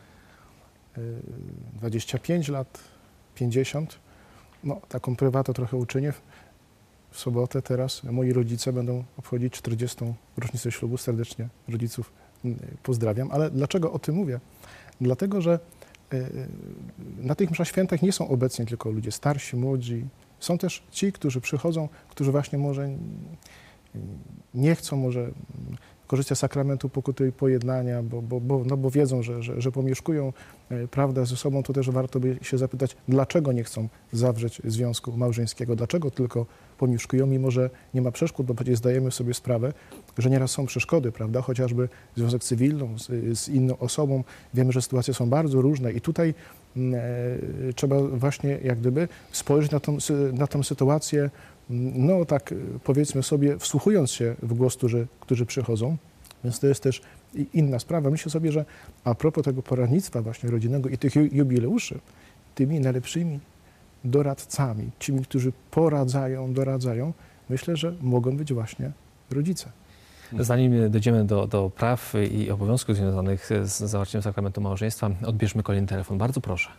Speaker 2: dwadzieścia pięć lat, pięćdziesiąt, no taką prywatę trochę uczynię. W sobotę teraz moi rodzice będą obchodzić czterdziestą rocznicę ślubu. Serdecznie rodziców pozdrawiam. Ale dlaczego o tym mówię? Dlatego, że na tych mszach świętych nie są obecni tylko ludzie starsi, młodzi. Są też ci, którzy przychodzą, którzy właśnie może nie chcą może korzystać z sakramentu pokuty i pojednania, bo, bo, bo, no bo wiedzą, że, że, że pomieszkują prawdę ze sobą. To też warto by się zapytać, dlaczego nie chcą zawrzeć związku małżeńskiego, dlaczego tylko pomieszkują, mimo że nie ma przeszkód, bo przecież zdajemy sobie sprawę, że nieraz są przeszkody, prawda, chociażby związek cywilny z, z inną osobą. Wiemy, że sytuacje są bardzo różne i tutaj e, trzeba właśnie jak gdyby spojrzeć na tą, na tą sytuację, no tak powiedzmy sobie, wsłuchując się w głos, którzy, którzy przychodzą, więc to jest też inna sprawa. Myślę sobie, że a propos tego poradnictwa właśnie rodzinnego i tych jubileuszy, tymi najlepszymi doradcami, tymi, którzy poradzają, doradzają, myślę, że mogą być właśnie rodzice.
Speaker 1: Zanim dojdziemy do, do praw i obowiązków związanych z zawarciem sakramentu małżeństwa, odbierzmy kolejny telefon. Bardzo proszę.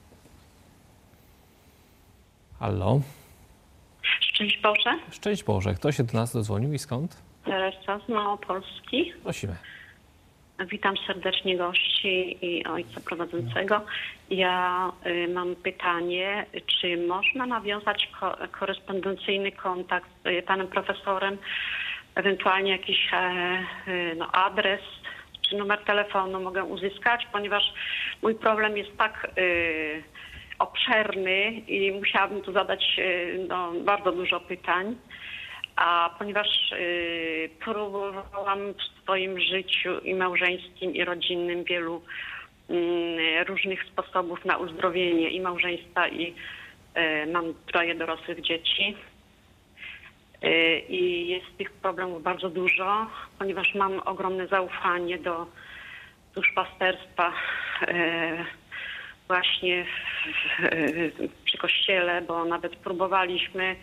Speaker 1: Halo?
Speaker 8: Szczęść Boże.
Speaker 1: Szczęść Boże. Kto się do nas dodzwonił i skąd?
Speaker 8: Teresa z Małopolski.
Speaker 1: Prosimy.
Speaker 8: Witam serdecznie gości i ojca prowadzącego. Ja y, mam pytanie, czy można nawiązać ko- korespondencyjny kontakt z y, panem profesorem, ewentualnie jakiś e, y, no, adres czy numer telefonu mogę uzyskać, ponieważ mój problem jest tak y, obszerny i musiałabym tu zadać y, no, bardzo dużo pytań. A ponieważ y, próbowałam w swoim życiu i małżeńskim, i rodzinnym wielu y, różnych sposobów na uzdrowienie i małżeństwa, i y, mam troje dorosłych dzieci. Y, I jest tych problemów bardzo dużo, ponieważ mam ogromne zaufanie do duszpasterstwa y, właśnie w, y, przy kościele, bo nawet próbowaliśmy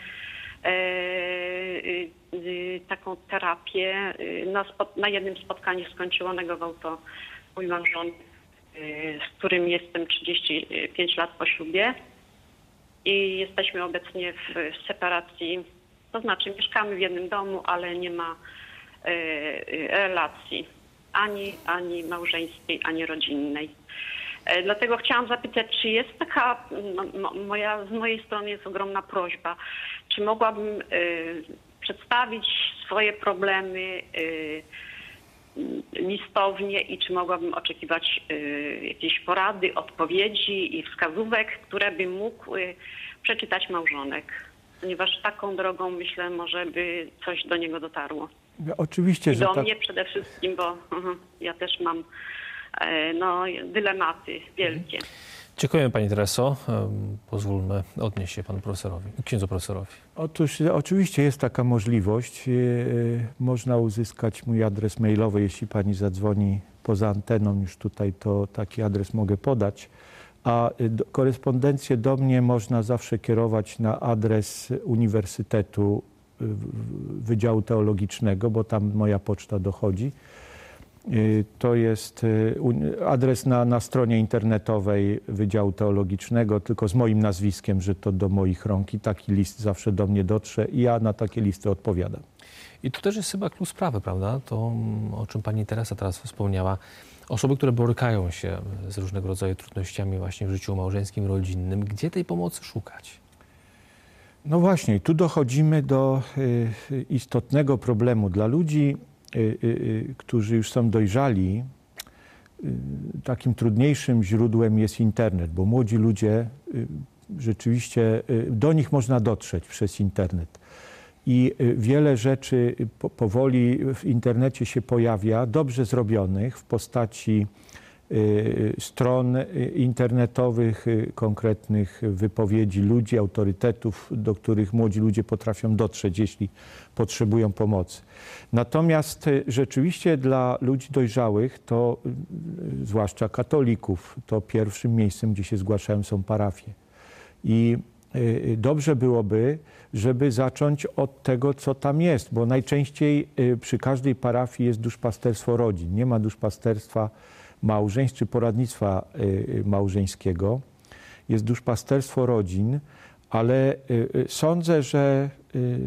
Speaker 8: taką terapię. Na, spot, na jednym spotkaniu skończyło, negował to mój małżonek, z którym jestem trzydzieści pięć lat po ślubie i jesteśmy obecnie w separacji, to znaczy mieszkamy w jednym domu, ale nie ma relacji ani, ani małżeńskiej, ani rodzinnej. Dlatego chciałam zapytać, czy jest taka, no, moja, z mojej strony jest ogromna prośba, czy mogłabym y, przedstawić swoje problemy y, listownie i czy mogłabym oczekiwać y, jakiejś porady, odpowiedzi i wskazówek, które by mógł y, przeczytać małżonek, ponieważ taką drogą, myślę, może by coś do niego dotarło.
Speaker 3: Oczywiście,
Speaker 8: I
Speaker 3: że
Speaker 8: do
Speaker 3: tak.
Speaker 8: mnie przede wszystkim, bo uh, ja też mam no, dylematy wielkie.
Speaker 1: Dziękuję pani Tereso. Pozwólmy odnieść się panu profesorowi, księdzu profesorowi.
Speaker 3: Otóż oczywiście jest taka możliwość. Można uzyskać mój adres mailowy, jeśli pani zadzwoni poza anteną, już tutaj to taki adres mogę podać. A korespondencję do mnie można zawsze kierować na adres Uniwersytetu Wydziału Teologicznego, bo tam moja poczta dochodzi. To jest adres na, na stronie internetowej Wydziału Teologicznego, tylko z moim nazwiskiem, że to do moich rąk i taki list zawsze do mnie dotrze i ja na takie listy odpowiadam.
Speaker 1: I to też jest chyba klucz sprawy, prawda? To, o czym pani Teresa teraz wspomniała. Osoby, które borykają się z różnego rodzaju trudnościami właśnie w życiu małżeńskim, rodzinnym, gdzie tej pomocy szukać?
Speaker 3: No właśnie, tu dochodzimy do y, istotnego problemu dla ludzi, Y, y, y, którzy już są dojrzali. Y, takim trudniejszym źródłem jest internet, bo młodzi ludzie y, rzeczywiście, y, do nich można dotrzeć przez internet. I y, wiele rzeczy po, powoli w internecie się pojawia, dobrze zrobionych w postaci y, stron internetowych, y, konkretnych wypowiedzi ludzi, autorytetów, do których młodzi ludzie potrafią dotrzeć, jeśli potrzebują pomocy. Natomiast y, rzeczywiście dla ludzi dojrzałych, to y, zwłaszcza katolików, to pierwszym miejscem, gdzie się zgłaszają, są parafie. I y, dobrze byłoby, żeby zacząć od tego, co tam jest, bo najczęściej y, przy każdej parafii jest duszpasterstwo rodzin. Nie ma duszpasterstwa małżeństw czy poradnictwa y, małżeńskiego. Jest duszpasterstwo rodzin, ale y, y, sądzę, że y,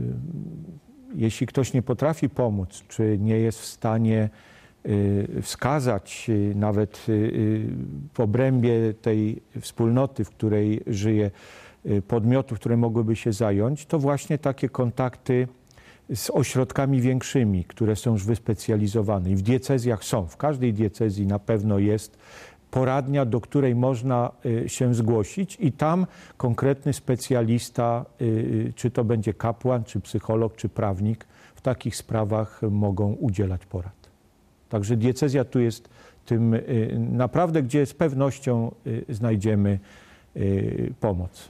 Speaker 3: jeśli ktoś nie potrafi pomóc, czy nie jest w stanie y, wskazać y, nawet y, w obrębie tej wspólnoty, w której żyje, y, podmiotów, które mogłyby się zająć, to właśnie takie kontakty z ośrodkami większymi, które są już wyspecjalizowane. I w diecezjach są, w każdej diecezji na pewno jest poradnia, do której można się zgłosić i tam konkretny specjalista, czy to będzie kapłan, czy psycholog, czy prawnik, w takich sprawach mogą udzielać porad. Także diecezja tu jest tym naprawdę, gdzie z pewnością znajdziemy pomoc.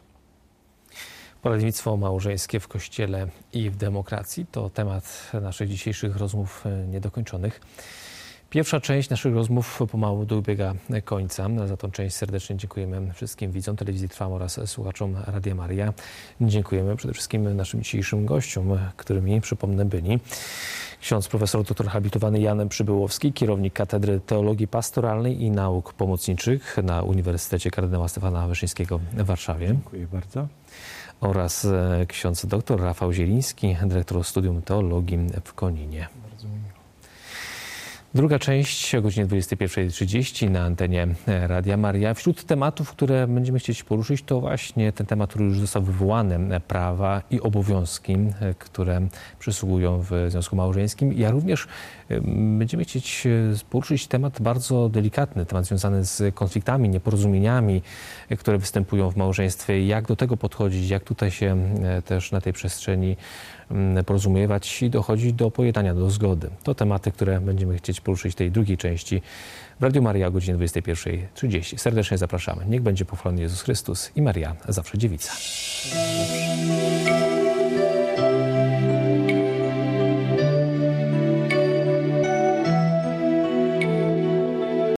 Speaker 1: Poradnictwo małżeńskie w Kościele i w demokracji to temat naszych dzisiejszych rozmów niedokończonych. Pierwsza część naszych rozmów pomału dobiega końca. Za tą część serdecznie dziękujemy wszystkim widzom Telewizji Trwam oraz słuchaczom Radia Maria. Dziękujemy przede wszystkim naszym dzisiejszym gościom, którymi, przypomnę, byli ksiądz profesor doktor habilitowany Jan Przybyłowski, kierownik Katedry Teologii Pastoralnej i Nauk Pomocniczych na Uniwersytecie Kardynała Stefana Wyszyńskiego w Warszawie.
Speaker 3: Dziękuję bardzo.
Speaker 1: Oraz ksiądz doktor Rafał Zieliński, dyrektor Studium Teologii w Koninie.
Speaker 2: Bardzo mi miło.
Speaker 1: Druga część o godzinie dwudziestej pierwszej trzydzieści na antenie Radia Maria. Wśród tematów, które będziemy chcieć poruszyć, to właśnie ten temat, który już został wywołany, prawa i obowiązki, które przysługują w związku małżeńskim. Ja również będziemy chcieć poruszyć temat bardzo delikatny, temat związany z konfliktami, nieporozumieniami, które występują w małżeństwie. Jak do tego podchodzić, jak tutaj się też na tej przestrzeni porozumiewać i dochodzić do pojednania, do zgody. To tematy, które będziemy chcieć poruszyć w tej drugiej części w Radiu Maria o godzinie dwudziestej pierwszej trzydzieści. Serdecznie zapraszamy. Niech będzie pochwalony Jezus Chrystus i Maria zawsze dziewica.